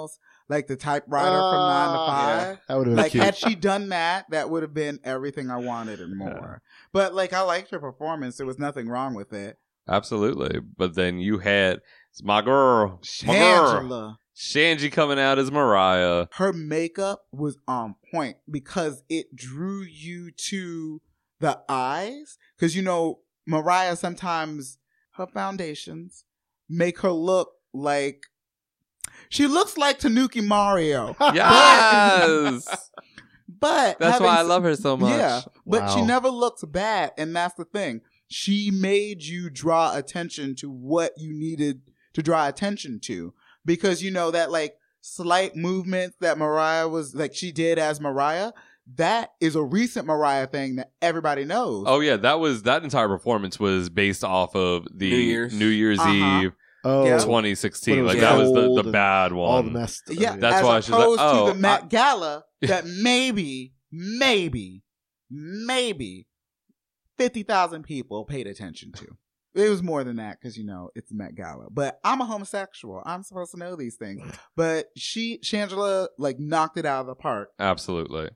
like the typewriter uh, from nine to five. Yeah. That would have been like cute. had she done that, that would have been everything I wanted and more. Yeah. But like I liked her performance. There was nothing wrong with it. Absolutely. But then you had it's my girl, my girl, Shanji coming out as Mariah. Her makeup was on point because it drew you to the eyes. Because you know, Mariah sometimes her foundations make her look like she looks like Tanuki Mario. Yes. But that's having, why I love her so much. Yeah, but wow. she never looks bad, and that's the thing. She made you draw attention to what you needed to draw attention to, because you know that like slight movement that Mariah was like she did as Mariah. That is a recent Mariah thing that everybody knows. Oh yeah, that was that entire performance was based off of the New Year's, New Year's uh-huh. Eve. Oh, twenty sixteen. was Like that was the, the and bad one. All the mess. Yeah, that's as why she's like, opposed oh, to the Met I- Gala that maybe, maybe, maybe fifty thousand people paid attention to. It was more than that because, you know, it's the Met Gala. But I'm a homosexual. I'm supposed to know these things. But she, Shangela, like knocked it out of the park. Absolutely.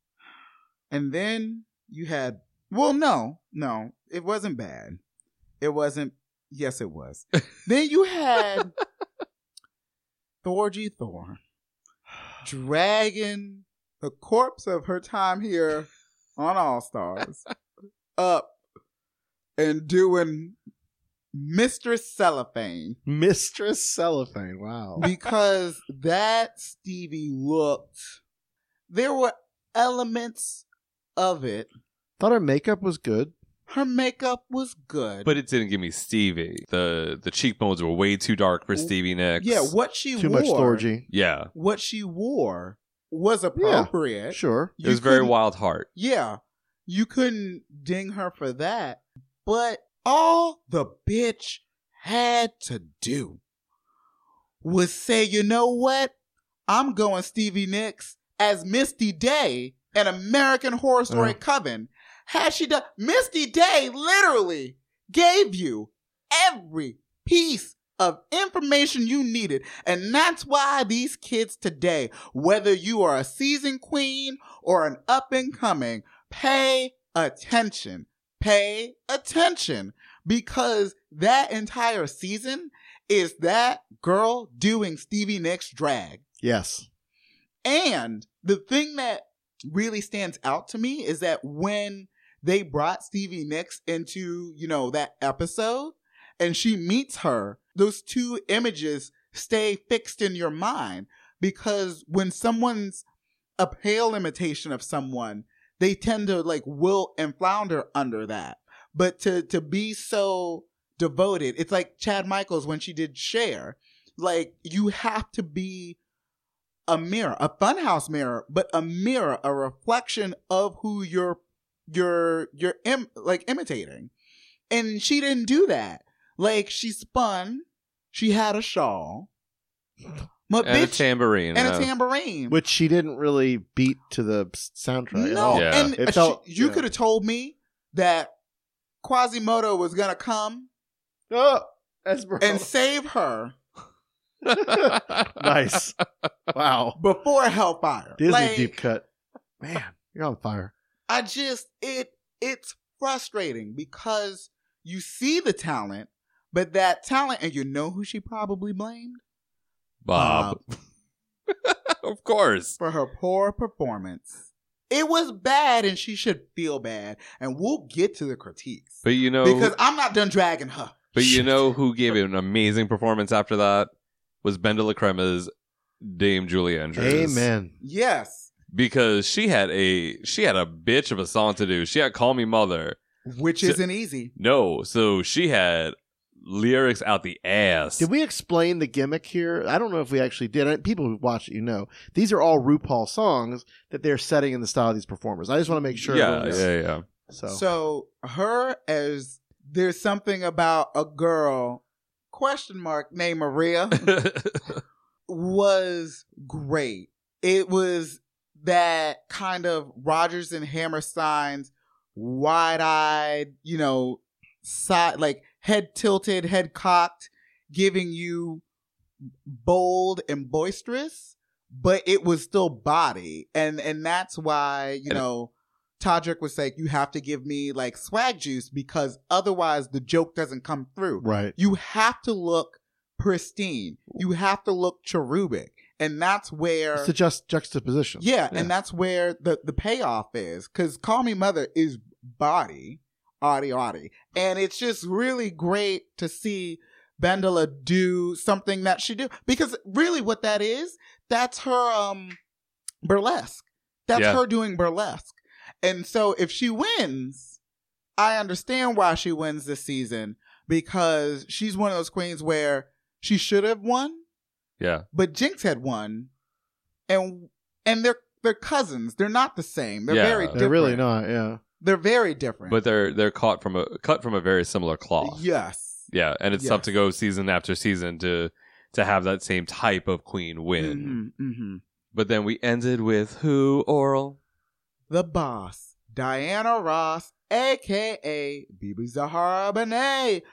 And then you had, well, no, no, it wasn't bad. It wasn't, yes, it was. Then you had Thorgy Thor dragging the corpse of her time here on All Stars up and doing Mistress Cellophane. Mistress Cellophane, wow. Because that Stevie looked, there were elements of it. Thought her makeup was good. Her makeup was good. But it didn't give me Stevie. The the cheekbones were way too dark for Stevie Nicks. Yeah, what she Too wore. much Thorgy. Yeah. What she wore was appropriate. Yeah, sure. It was very Wild Heart. Yeah. You couldn't ding her for that. But all the bitch had to do was say, you know what? I'm going Stevie Nicks as Misty Day in American Horror Story Uh. Coven. Had she done, Misty Day literally gave you every piece of information you needed. And that's why these kids today, whether you are a seasoned queen or an up and coming, pay attention. Pay attention. Because that entire season is that girl doing Stevie Nicks drag. Yes. And the thing that really stands out to me is that when they brought Stevie Nicks into, you know, that episode and she meets her, those two images stay fixed in your mind, because when someone's a pale imitation of someone, they tend to like wilt and flounder under that. But to, to be so devoted, it's like Chad Michaels when she did Cher. Like, you have to be a mirror, a funhouse mirror, but a mirror, a reflection of who you're, you're, you're Im- like imitating. And she didn't do that. Like, she spun, she had a shawl, but and bitch, a tambourine. and uh, a tambourine. Which she didn't really beat to the soundtrack at No, all. Yeah. and It uh, felt- she, you yeah. could have told me that Quasimodo was gonna come Oh, Esmeralda. and save her Nice. Wow. before Hellfire. Disney Like, deep cut. Man, you're on fire. I just it it's frustrating because you see the talent, but that talent, and you know who she probably blamed? Bob. Of course. For her poor performance. It was bad, and she should feel bad. And we'll get to the critiques. But you know, Because I'm not done dragging her. but you know who gave it an amazing performance after that was Ben de la Crema's Dame Julie Andrews. Amen. Yes. Because she had a she had a bitch of a song to do. She had Call Me Mother. Which So- isn't easy. No, so she had lyrics out the ass. Did we explain the gimmick here? I don't know if we actually did. I- People who watch it, you know. These are all RuPaul songs that they're setting in the style of these performers. I just want to make sure. Yeah, everyone knows. yeah, yeah. So, So her as there's something about a girl question mark named Maria was great. It was that kind of Rodgers and Hammerstein's wide-eyed, you know, side, like head tilted, head cocked, giving you bold and boisterous, but it was still body. And and that's why, you And know, Todrick was like, you have to give me like swag juice because otherwise the joke doesn't come through. Right. You have to look pristine. You have to look cherubic. And that's where It's the just juxtaposition. Yeah, and that's where the, the payoff is. Because Call Me Mother is body, Audie Audie. And it's just really great to see Bandela do something that she do. Because really what that is, that's her um burlesque. That's Yeah. her doing burlesque. And so if she wins, I understand why she wins this season. Because she's one of those queens where she should have won. Yeah. But Jinx had won, and and they're they're cousins. They're not the same. They're Yeah. very They're different. really not, yeah. They're very different. But they're they're caught from a cut from a very similar cloth. Yes. Yeah, and it's Yes. tough to go season after season to to have that same type of queen win. Mm-hmm, mm-hmm. But then we ended with who, Oral? The boss, Diana Ross, a k a. Bibi Zahara Benet,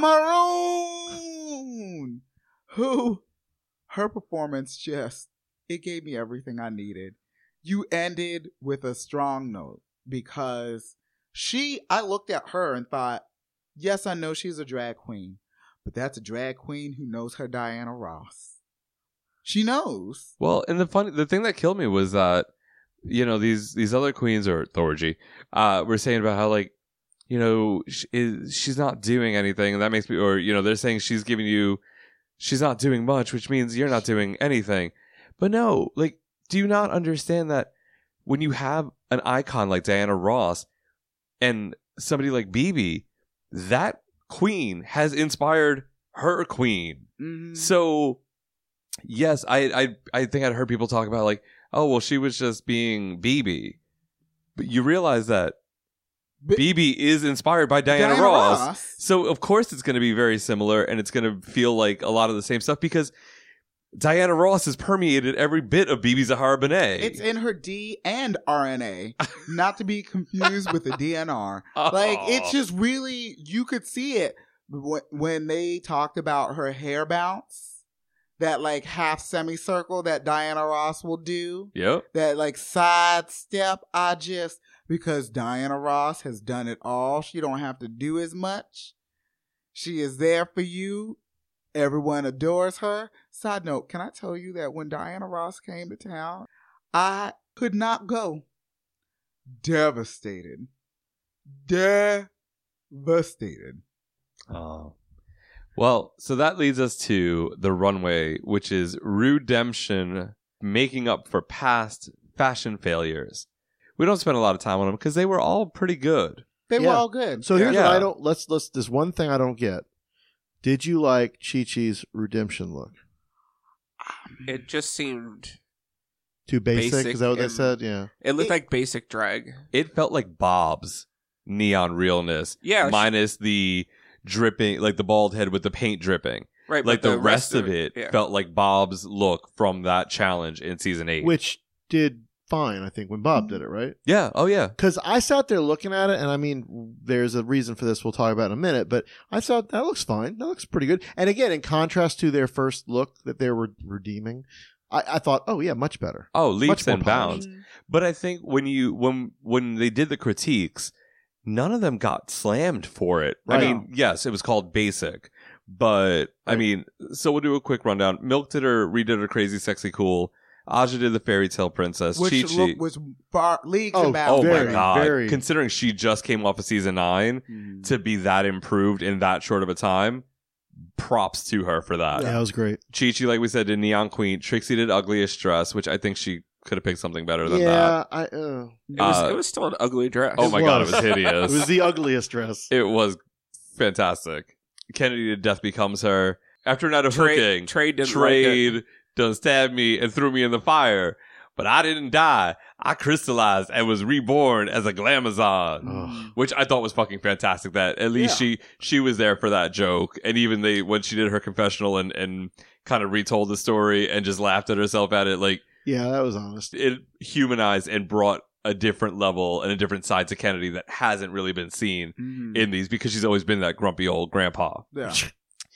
Cameroon, who, her performance just, it gave me everything I needed. You ended with a strong note because she, I looked at her and thought, yes, I know she's a drag queen, but that's a drag queen who knows her Diana Ross. She knows. Well, and the funny, the thing that killed me was that, you know, these these other queens or Thorgy, uh, were saying about how like, you know, she is, she's not doing anything, and that makes me, or you know, they're saying she's giving you, she's not doing much, which means you're not doing anything. But no, like, do you not understand that when you have an icon like Diana Ross and somebody like Bibi, that queen has inspired her queen. Mm-hmm. So, yes, I, I I think I'd heard people talk about like, oh, well, she was just being Bibi. But you realize that But- Bibi is inspired by Diana, Diana Ross. Ross. So, of course, it's going to be very similar and it's going to feel like a lot of the same stuff because Diana Ross has permeated every bit of Bibi Zahara Benet. It's in her D and R N A, not to be confused with the D N R. Like, it's just really, you could see it Wh- when they talked about her hair bounce, that like half semicircle that Diana Ross will do, Yep. that like side step. I just, because Diana Ross has done it all, she don't have to do as much. She is there for you. Everyone adores her. Side note, can I tell you that when Diana Ross came to town, I could not go. Devastated. Devastated. Oh. Well, so that leads us to the runway, which is Redemption making up for past fashion failures. We don't spend a lot of time on them because they were all pretty good. They were Yeah. all good. So here's Yeah. what I don't, let's, let's, there's one thing I don't get. Did you like Chi-Chi's redemption look? It just seemed Too basic? Basic Is that what they and- said? Yeah. it looked It- like basic drag. It felt like Bob's neon realness. Yeah, she- Minus the dripping, like the bald head with the paint dripping. Right, Like but the, rest of it yeah. felt like Bob's look from that challenge in season eight. Which did fine, I think, when Bob did it, right? yeah. Oh, yeah. Because I sat there looking at it, and I mean, there's a reason for this we'll talk about in a minute, but I thought that looks fine. That looks pretty good. And again, in contrast to their first look that they were redeeming, I, I thought, oh, yeah, much better. Oh, leaps Much more and polished. bounds. But I think when you when when they did the critiques, none of them got slammed for it. Right. I mean, yes, it was called basic, but I Right. mean, so we'll do a quick rundown. Milk did her redid her crazy sexy cool. Aja did the fairy tale princess. Which Chi-Chi. look was far leagues Oh, and bounds. Oh Very, my god! very- Considering she just came off of season nine Mhm. to be that improved in that short of a time, props to her for that. Yeah, that was great. Chi Chi, like we said, did Neon Queen. Trixie did Ugliest Dress, which I think she could have picked something better than that. Yeah, I, uh, It was, Uh, it was still an ugly dress. Oh my god, it was. was hideous. it was the ugliest dress. It was fantastic. Kennedy did Death Becomes Her. After a night of Trade- hooking, Trade didn't Trade like done stabbed me and threw me in the fire. But I didn't die. I crystallized and was reborn as a glamazon. Ugh. Which I thought was fucking fantastic. That at least Yeah. she she was there for that joke. And even they when she did her confessional and, and kind of retold the story and just laughed at herself at it, like Yeah, that was honest. it humanized and brought a different level and a different side to Kennedy that hasn't really been seen Mhm. in these because she's always been that grumpy old grandpa. Yeah.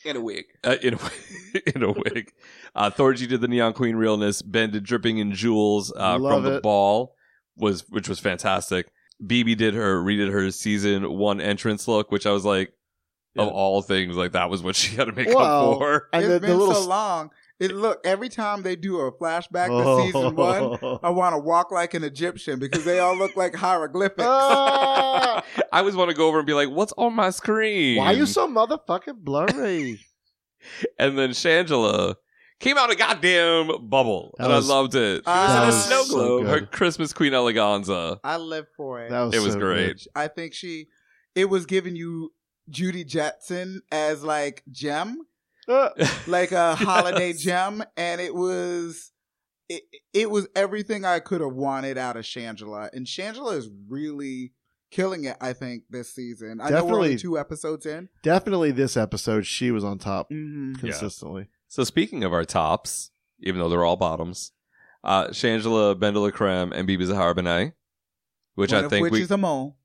In a wig. Uh, in, a, in a wig. Uh, Thorgy did the Neon Queen realness. Ben did Dripping in Jewels uh, Love from the it. ball, was which was fantastic. B B did her, redid her season one entrance look, which I was like, of all things, like that was what she had to make Well, up for. and It's the, been the little so long. It look every time they do a flashback to season one, I want to walk like an Egyptian because they all look like hieroglyphics. Ah! I always want to go over and be like, what's on my screen? Why are you so motherfucking blurry? And then Shangela came out a goddamn bubble, That and was- I loved it. Uh, She was in a was snow so globe. Her good. Christmas Queen Eleganza. I live for it. That was It was so great. good. I think she, it was giving you Judy Jetson as like gem, Uh, like a holiday Yes. gem, and it was, it, it was everything I could have wanted out of Shangela, and Shangela is really killing it. I think this season. I know we're only Definitely. two episodes in. Definitely this episode, she was on top Mm-hmm. consistently. So speaking of our tops, even though they're all bottoms, uh, Shangela, Ben de la Creme, and Bibi Zahara Benet, which One I of think which we, is a mole.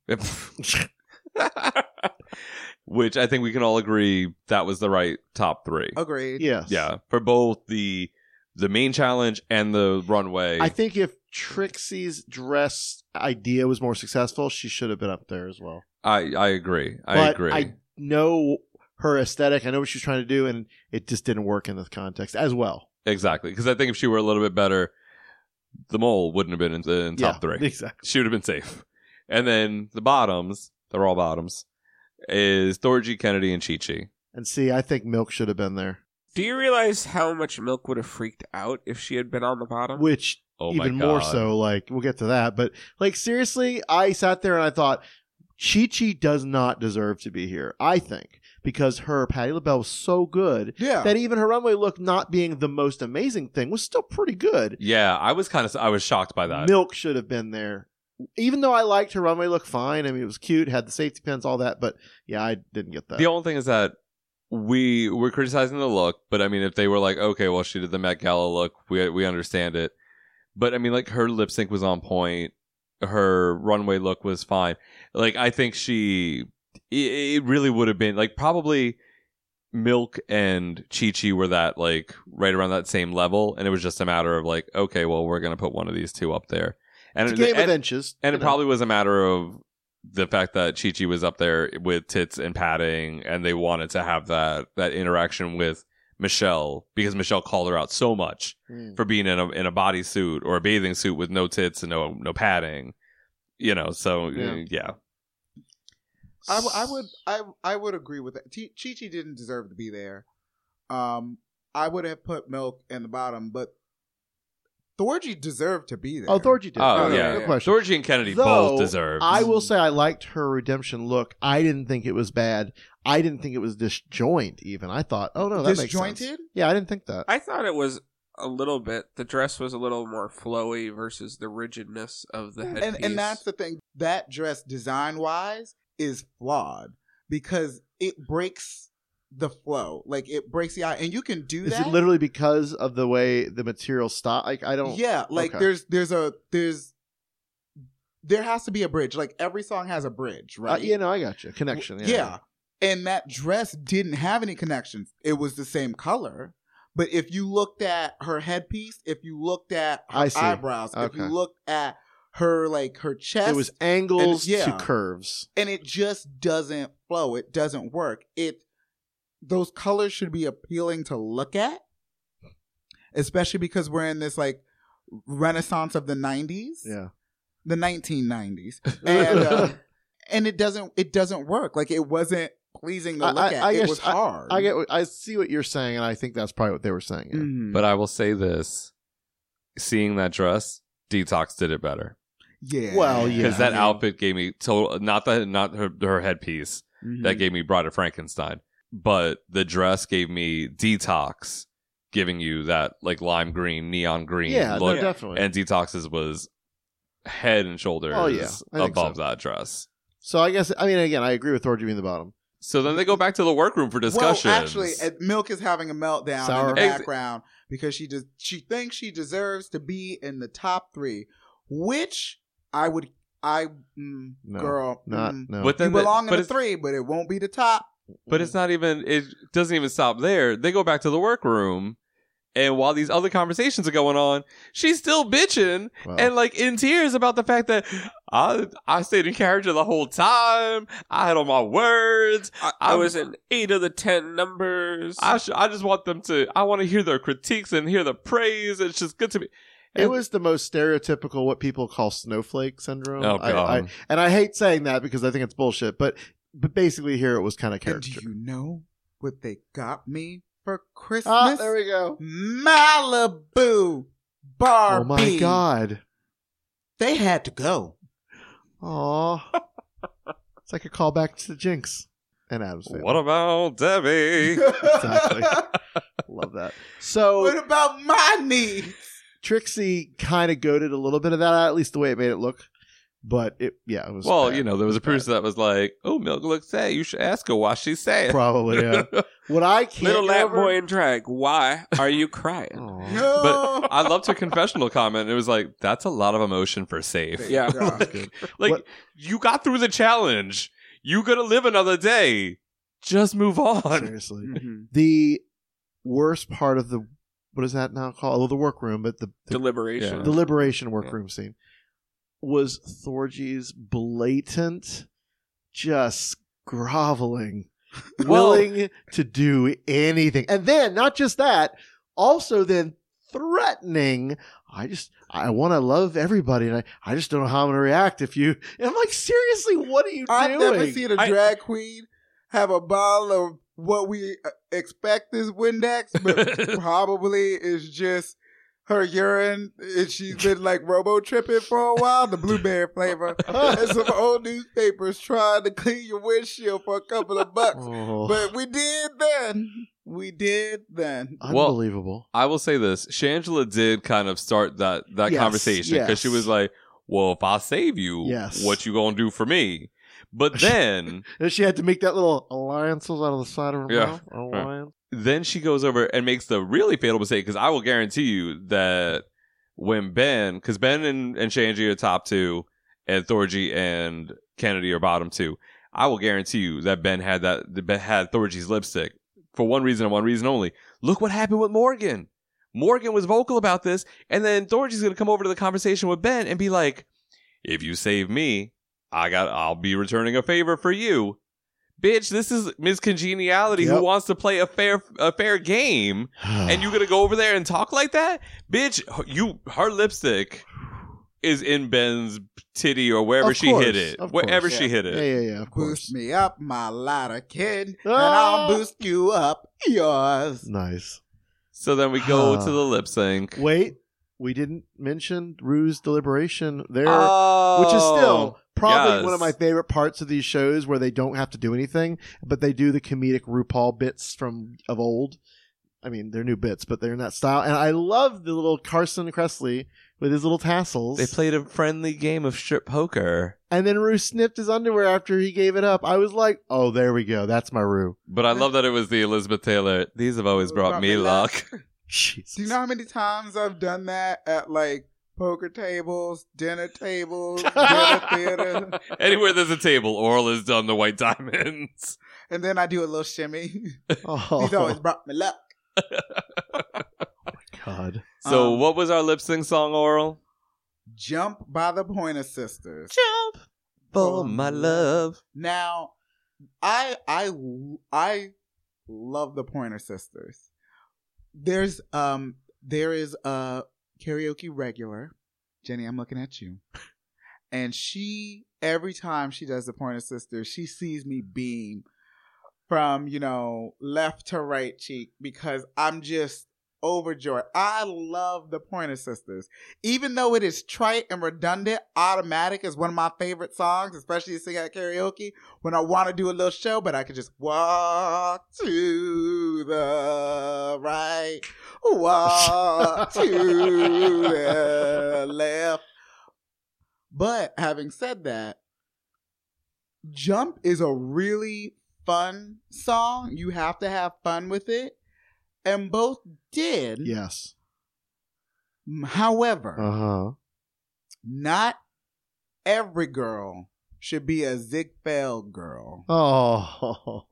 which I think we can all agree that was the right top three. Agreed. Yes. Yeah, for both the the main challenge and the runway. I think if Trixie's dress idea was more successful, she should have been up there as well. I I agree. I but agree. I know her aesthetic. I know what she's trying to do, and it just didn't work in this context as well. Exactly, because I think if she were a little bit better, the mole wouldn't have been in the in top Yeah, three. exactly. She would have been safe. And then the bottoms, they're all bottoms, is Thorgy, Kennedy, and Chi-Chi. And see, I think Milk should have been there. Do you realize how much Milk would have freaked out if she had been on the bottom? Which Oh my even more God. so, like, we'll get to that. But, like, seriously, I sat there and I thought, Chi-Chi does not deserve to be here, I think, because her Patti LaBelle was so good Yeah. that even her runway look not being the most amazing thing was still pretty good. Yeah, I was kind of I was shocked by that. Milk should have been there. Even though I liked her runway look fine. I mean, it was cute, had the safety pins, all that. But, yeah, I didn't get that. The only thing is that we were criticizing the look, but I mean, if they were like, okay, well, she did the Met Gala look, we we understand it. But I mean, like, her lip sync was on point. Her runway look was fine. Like, I think she, it, it really would have been, like, probably Milk and Chi-Chi were that, like, right around that same level. And it was just a matter of, like, okay, well, we're going to put one of these two up there. And, It's a game and, of inches. and you it know. probably was a matter of the fact that Chi-Chi was up there with tits and padding, and they wanted to have that, that interaction with Michelle, because Michelle called her out so much Mm. for being in a in a bodysuit or a bathing suit with no tits and no no padding, you know. So Yeah. uh, yeah, I, w- I would I I would agree with that. Chi Chi didn't deserve to be there. Um, I would have put Milk in the bottom, but Thorgy deserved to be there. Oh, Thorgy did. Oh No, no, yeah, no question. Thorgy and Kennedy Though, both deserved. I will say I liked her redemption look. I didn't think it was bad. I didn't think it was disjoint even. I thought, oh no, that makes sense. Disjointed? Yeah, I didn't think that. I thought it was a little bit. The dress was a little more flowy versus the rigidness of the headpiece. and and that's the thing. That dress, design wise, is flawed because it breaks the flow. Like it breaks the eye, and you can do Is that. it literally because of the way the material stop? Like I don't. Yeah, like Okay. there's there's a there's there has to be a bridge. Like every song has a bridge, Uh, right? you know, I got you. Connection. Yeah. Yeah. And that dress didn't have any connections. It was the same color. But if you looked at her headpiece, if you looked at her I see. eyebrows, if you Okay. looked at her like her chest, It was angles and- yeah. to curves. and it just doesn't flow. It doesn't work. It those colors should be appealing to look at, especially because we're in this like renaissance of the nineties, Yeah. the nineteen nineties, and uh, and it doesn't it doesn't work. Like it wasn't pleasing to I- look I- at. I it guess was hard. I get. What, I see what you're saying, and I think that's probably what they were saying. Yeah. Mhm. But I will say this: seeing that dress, Detox did it better. yeah. Well, yeah. Because that I mean- outfit gave me total, not the not her, her headpiece Mhm. that gave me Bride of Frankenstein, but the dress gave me Detox, giving you that like lime green, neon green Yeah, no, look. definitely. And Detox's was head and shoulders Oh, yeah. I think above so. that dress. So I guess I mean again, I agree with Thorgy being the bottom. So then they go back to the workroom for discussion. Well, actually, uh, Milk is having a meltdown Sour. in the Ex- background because she does. She thinks she deserves to be in the top three, which I would. I mm, No, girl, not mm, no. But you then the- belong but in the it's- three, but it won't be the top. But it's not even, it doesn't even stop there. They go back to the workroom. And while these other conversations are going on, she's still bitching Wow. and like in tears about the fact that I I stayed in character the whole time. I had all my words. I, I was in eight of the ten numbers. I sh- I just want them to. I want to hear their critiques and hear the praise. It's just good to me. And It was the most stereotypical what people call snowflake syndrome. Oh, I- God. I, and I hate saying that because I think it's bullshit. But but basically, here it was kind of And character. do you know what they got me for Christmas? Ah, there we go. Malibu Barbie. Oh my god! They had to go. Aw, it's like a callback to the Jinx and Adam's Family. What about Debbie? Exactly. Love that. So What about my needs? Trixie kind of goaded a little bit of that out, at least the way it made it look. But it, yeah, it was. Well, bad. you know, there was a It bad. person that was like, "Oh, Milk looks sad. You should ask her why she's sad." Probably, yeah. What I can't Little get lap over- boy in drag. Why are you crying? Aw. No. But I loved her confessional comment. It was like, "That's a lot of emotion for safe." Yeah. God. Like, What- you got through the challenge. You gonna live another day. Just move on. Seriously. Mhm. The worst part of the what is that now called? Oh, the workroom, but the the, Deliberation. Yeah. the liberation workroom scene was Thorgy's blatant, just groveling, Well- willing to do anything, and then not just that, also then threatening. I just I want to love everybody, and I, I just don't know how I'm going to react if you. And I'm like, seriously, what are you I've doing? never seen a I- drag queen have a bottle of what we uh, expect is Windex, but probably is just her urine. And she's been like robo tripping for a while, the blueberry flavor, and some old newspapers trying to clean your windshield for a couple of bucks. Oh, But we did then. We did then. Well, unbelievable. I will say this: Shangela did kind of start that that Yes, conversation because yes. she was like, "Well, if I save you, Yes. what you gonna do for me?" But then, And she had to make that little alliances out of the side of her Yeah. mouth. Alliance. then she goes over and makes the really fatal mistake. Because I will guarantee you that when Ben, because Ben and and Shanji are top two, and Thorgy and Kennedy are bottom two, I will guarantee you that Ben had that that Ben had Thorgy's lipstick for one reason and one reason only. Look what happened with Morgan. Morgan was vocal about this, and then Thorgy's gonna come over to the conversation with Ben and be like, "If you save me, I got I'll be returning a favor for you." Bitch, this is Miss Congeniality Yep. who wants to play a fair a fair game, and you gonna go over there and talk like that? Bitch, you her lipstick is in Ben's titty or wherever Of she course, hit it. of Wherever course. she hit Yeah, it. yeah, yeah, of course. Boost me up, my lighter kid, and Ah! I'll boost you up yours. Nice. So then we go to the lip sync. Wait, we didn't mention Rue's deliberation there, Oh, which is still probably yes. one of my favorite parts of these shows where they don't have to do anything, but they do the comedic RuPaul bits from of old. I mean, they're new bits, but they're in that style. And I love the little Carson Kressley with his little tassels. They played a friendly game of strip poker. And then Rue snipped his underwear after he gave it up. I was like, oh, there we go. That's my Rue. But I love that it was the Elizabeth Taylor. These have always brought me luck. Jesus. Do you know how many times I've done that at like poker tables, dinner tables, dinner theater, Anywhere there's a table, Oral has done the white diamonds. and then I do a little shimmy. Oh, He's always brought me luck. God. So Um, what was our lip sync song, Oral? Jump by the Pointer Sisters. Jump for my love. Now, I I I love the Pointer Sisters. There's um there is a karaoke regular, Jenny. I'm looking at you, and she every time she does the Pointer Sisters, she sees me beam from you know left to right cheek because I'm just overjoyed. I love the Pointer Sisters. Even though it is trite and redundant, Automatic is one of my favorite songs, especially to sing at karaoke when I want to do a little show, but I could just walk to the right, walk to the left. But having said that, Jump is a really fun song. You have to have fun with it. And both did. Yes. However, Uh-huh. not every girl should be a Ziegfeld girl. Oh.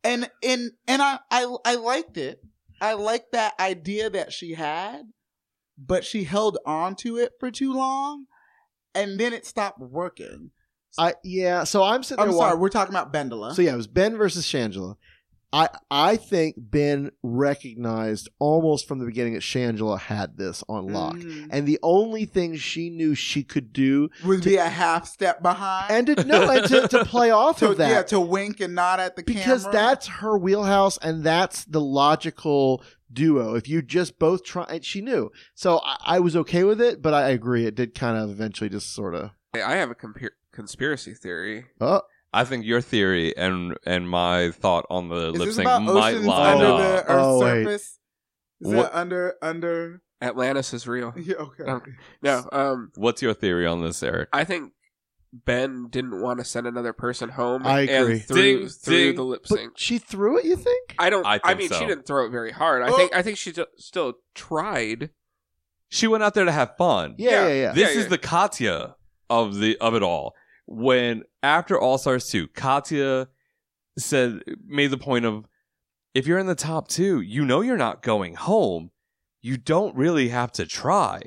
And and and I, I I liked it. I liked that idea that she had, but she held on to it for too long, and then it stopped working. I yeah. So I'm sitting I'm there. sorry, wa- we're talking about Bendela. So yeah, it was Ben versus Shangela. I I think Ben recognized almost from the beginning that Shangela had this on lock, Mhm. and the only thing she knew she could do would to- be a half step behind, and to no, and to, to play off to, of that, yeah, to wink and nod at the because camera. that's her wheelhouse, and that's the logical duo. If you just both try, and she knew, so I, I was okay with it, but I agree it did kind of eventually just sort of. Hey, I have a comp- conspiracy theory. Oh. I think your theory and and my thought on the Is lip this sync about might oceans line under up. the Earth's Oh, wait. surface? Is What- that under under? Atlantis is real. Yeah, okay. No, no um, What's your theory on this, Eric? I think Ben didn't want to send another person home. I agree. And threw, Ding, threw ding. the lip But sync. she threw it. You think? I don't. I I, think mean, so. she didn't throw it very hard. I Oh. think. I think she st- still tried. She went out there to have fun. Yeah, yeah, yeah. This Yeah, is yeah. the Katya of the of it all. When after All Stars two, Katya said made the point of, if you're in the top two, you know you're not going home. You don't really have to try.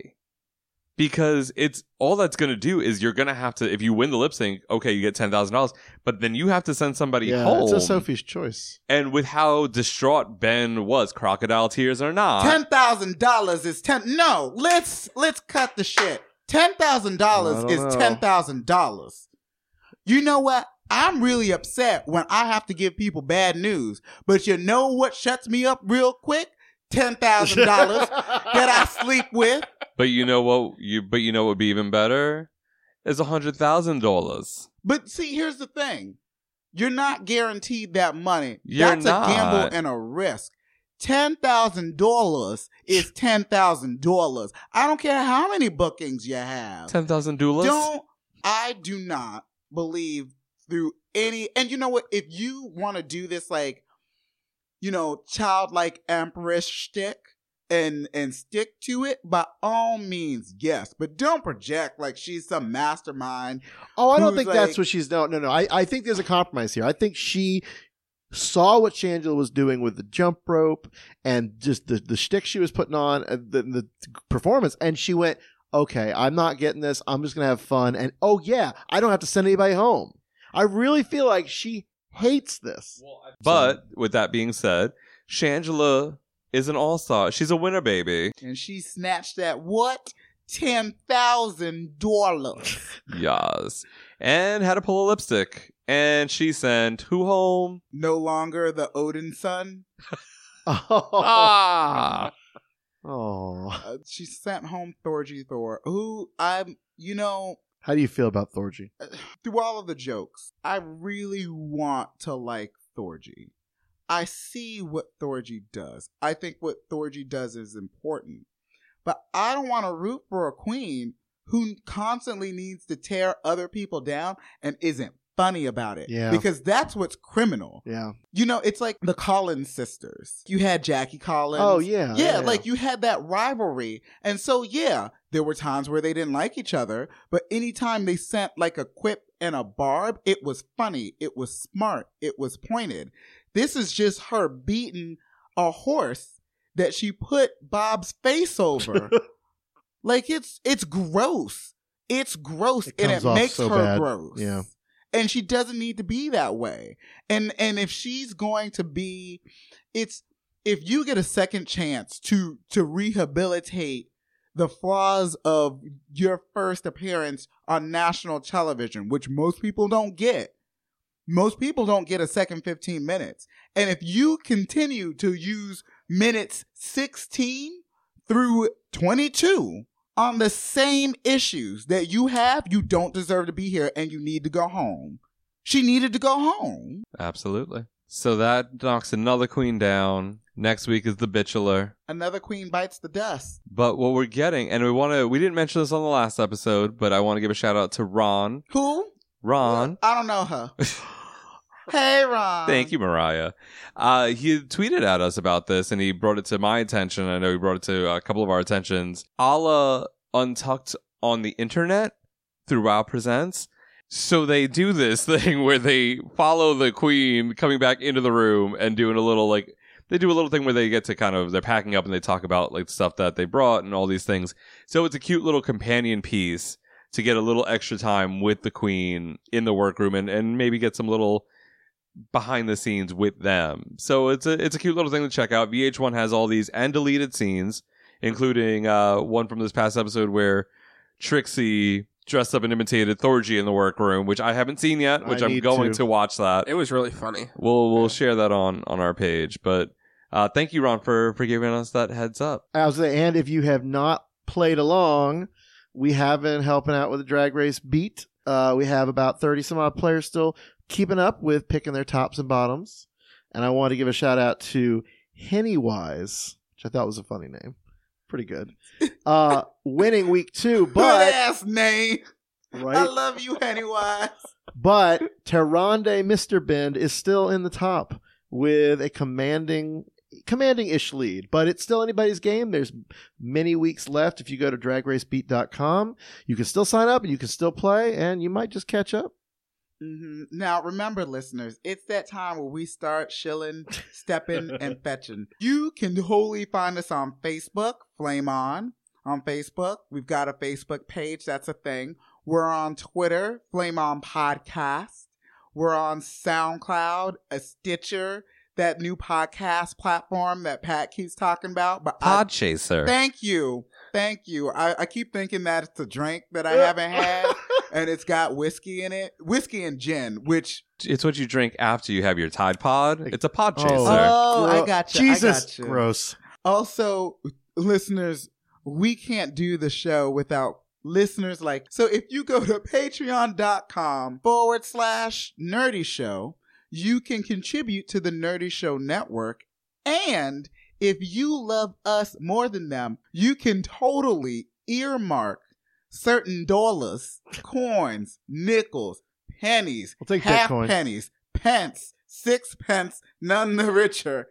Because it's all that's going to do is you're going to have to, if you win the lip sync, okay, you get ten thousand dollars, but then you have to send somebody Yeah, home. it's a Sophie's choice. And with how distraught Ben was, crocodile tears or not, Ten thousand dollars is ten. No, let's let's cut the shit. Ten thousand I dollars don't is know. ten thousand dollars. You know what? I'm really upset when I have to give people bad news. But you know what shuts me up real quick? Ten thousand dollars that I sleep with. but you know what you but you know what would be even better is a hundred thousand dollars. But see, here's the thing. You're not guaranteed that money. You're That's not. a gamble and a risk. ten thousand dollars is ten thousand dollars. I don't care how many bookings you have. Ten thousand dollars. Don't, I do not believe through any, and you know what, if you want to do this like, you know, childlike empress shtick and, and stick to it, by all means, yes. But don't project like she's some mastermind. Oh, I don't who's think that's like- what she's. No, no, no. I, I think there's a compromise here. I think she saw what Shangela was doing with the jump rope and just the, the shtick she was putting on, uh, the, the performance, and she went, okay, I'm not getting this. I'm just going to have fun. And oh, yeah, I don't have to send anybody home. I really feel like she hates this. But with that being said, Shangela is an all-star. She's a winner, baby. And she snatched at what? ten thousand dollars. Yes. And had to pull a lipstick. And she sent who home? No longer the Odin son. Ah. Oh. Uh, she sent home Thorgy Thor, who I'm, you know, How do you feel about Thorgy? through all of the jokes, I really want to like Thorgy. I see what Thorgy does. I think what Thorgy does is important. But I don't want to root for a queen who constantly needs to tear other people down and isn't funny about it. Yeah. Because that's what's criminal. Yeah. You know, it's like the Collins sisters. You had Jackie Collins. Oh, yeah, Yeah, yeah. like you had that rivalry. And so, yeah, there were times where they didn't like each other, but anytime they sent like a quip and a barb, it was funny. It was smart. It was pointed. This is just her beating a horse that she put Bob's face over. Like it's it's gross. It's gross It and comes it off makes so her bad. gross. Yeah. And she doesn't need to be that way. And and if she's going to be, it's if you get a second chance to to rehabilitate the flaws of your first appearance on national television, which most people don't get. Most people don't get a second fifteen minutes. And if you continue to use minutes sixteen through twenty-two on the same issues that you have, you don't deserve to be here and you need to go home. She needed to go home. Absolutely. So that knocks another queen down. Next week is the Bachelor. Another queen bites the dust. But what we're getting, and we want to, we didn't mention this on the last episode, but I want to give a shout out to Ron. Who? Ron. I don't know her. Hey, Ron. Thank you, Mariah. Uh, he tweeted at us about this, and he brought it to my attention. I know he brought it to a couple of our attentions. A la Untucked on the internet through WoW Presents. So they do this thing where they follow the queen coming back into the room and doing a little like they do a little thing where they get to kind of they're packing up and they talk about like stuff that they brought and all these things. So it's a cute little companion piece to get a little extra time with the queen in the workroom and, and maybe get some little behind the scenes with them. So it's a it's a cute little thing to check out. V H one has all these and deleted scenes, including uh, one from this past episode where Trixie dressed up and imitated Thorgy in the workroom, which I haven't seen yet, which I I'm need going to. to watch that. It was really funny. We'll we'll share that on, on our page. But uh, thank you, Ron, for, for giving us that heads up. I was gonna say, and if you have not played along, we have been helping out with the Drag Race Beat. Uh, we have about thirty some odd players still keeping up with picking their tops and bottoms. And I want to give a shout out to Hennywise, which I thought was a funny name. Pretty good. Uh, winning week two, but Good ass name. right. I love you, Pennywise. But Terrande Mister Bend is still in the top with a commanding commanding-ish lead. But it's still anybody's game. There's many weeks left. If you go to drag race beat dot com, you can still sign up and you can still play, and you might just catch up. Mm-hmm. Now, remember, listeners, it's that time where we start shilling, stepping, and fetching. You can wholly find us on Facebook, Flame On. On Facebook, we've got a Facebook page. That's a thing. We're on Twitter, Flame On Podcast. We're on SoundCloud, a Stitcher, that new podcast platform that Pat keeps talking about. But Podchaser. I, thank you. Thank you. I, I keep thinking that it's a drink that I haven't had, and it's got whiskey in it. Whiskey and gin, which... It's what you drink after you have your Tide Pod. It's a Podchaser. Oh, Gro- I got you. Jesus, I got you. gross. Also, listeners, we can't do the show without listeners like... So if you go to patreon.com forward slash nerdy show, you can contribute to the Nerdy Show Network. And if you love us more than them, you can totally earmark certain dollars, coins, nickels, pennies, We'll take half Bitcoin. pennies, pence, sixpence, none the richer,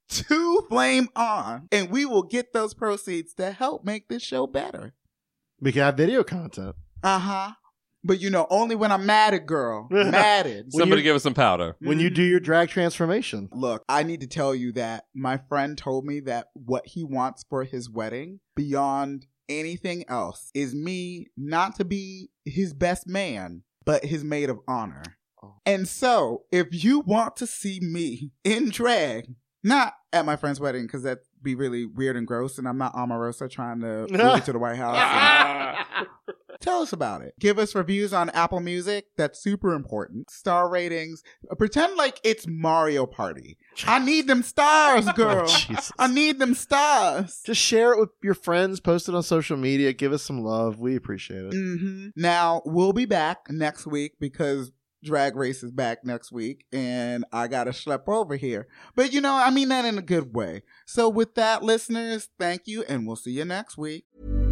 to Flame On. And we will get those proceeds to help make this show better. We can have video content. Uh-huh. But, you know, only when I'm mad at girl. Madded. Somebody you- give us some powder. When you do your drag transformation. Look, I need to tell you that my friend told me that what he wants for his wedding, beyond anything else, is me not to be his best man, but his maid of honor. And so, if you want to see me in drag, not at my friend's wedding, because that'd be really weird and gross, and I'm not Omarosa trying to move to the White House. and- Tell us about it. Give us reviews on Apple Music. That's super important. Star ratings. Pretend like it's Mario Party. I need them stars, girl. Oh, Jesus. I need them stars. Just share it with your friends. Post it on social media. Give us some love. We appreciate it. Mm-hmm. Now, we'll be back next week because Drag Race is back next week and I got to schlep over here. But, you know, I mean that in a good way. So with that, listeners, thank you and we'll see you next week.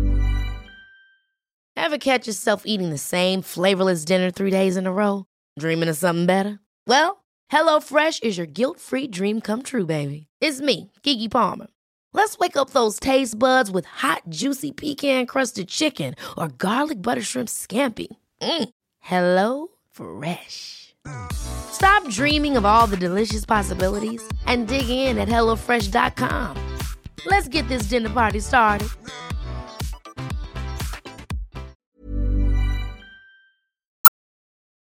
Ever catch yourself eating the same flavorless dinner three days in a row? Dreaming of something better? Well, HelloFresh is your guilt-free dream come true, baby. It's me, Keke Palmer. Let's wake up those taste buds with hot, juicy pecan-crusted chicken or garlic butter shrimp scampi. Mm. Hello Fresh. Stop dreaming of all the delicious possibilities and dig in at hello fresh dot com. Let's get this dinner party started.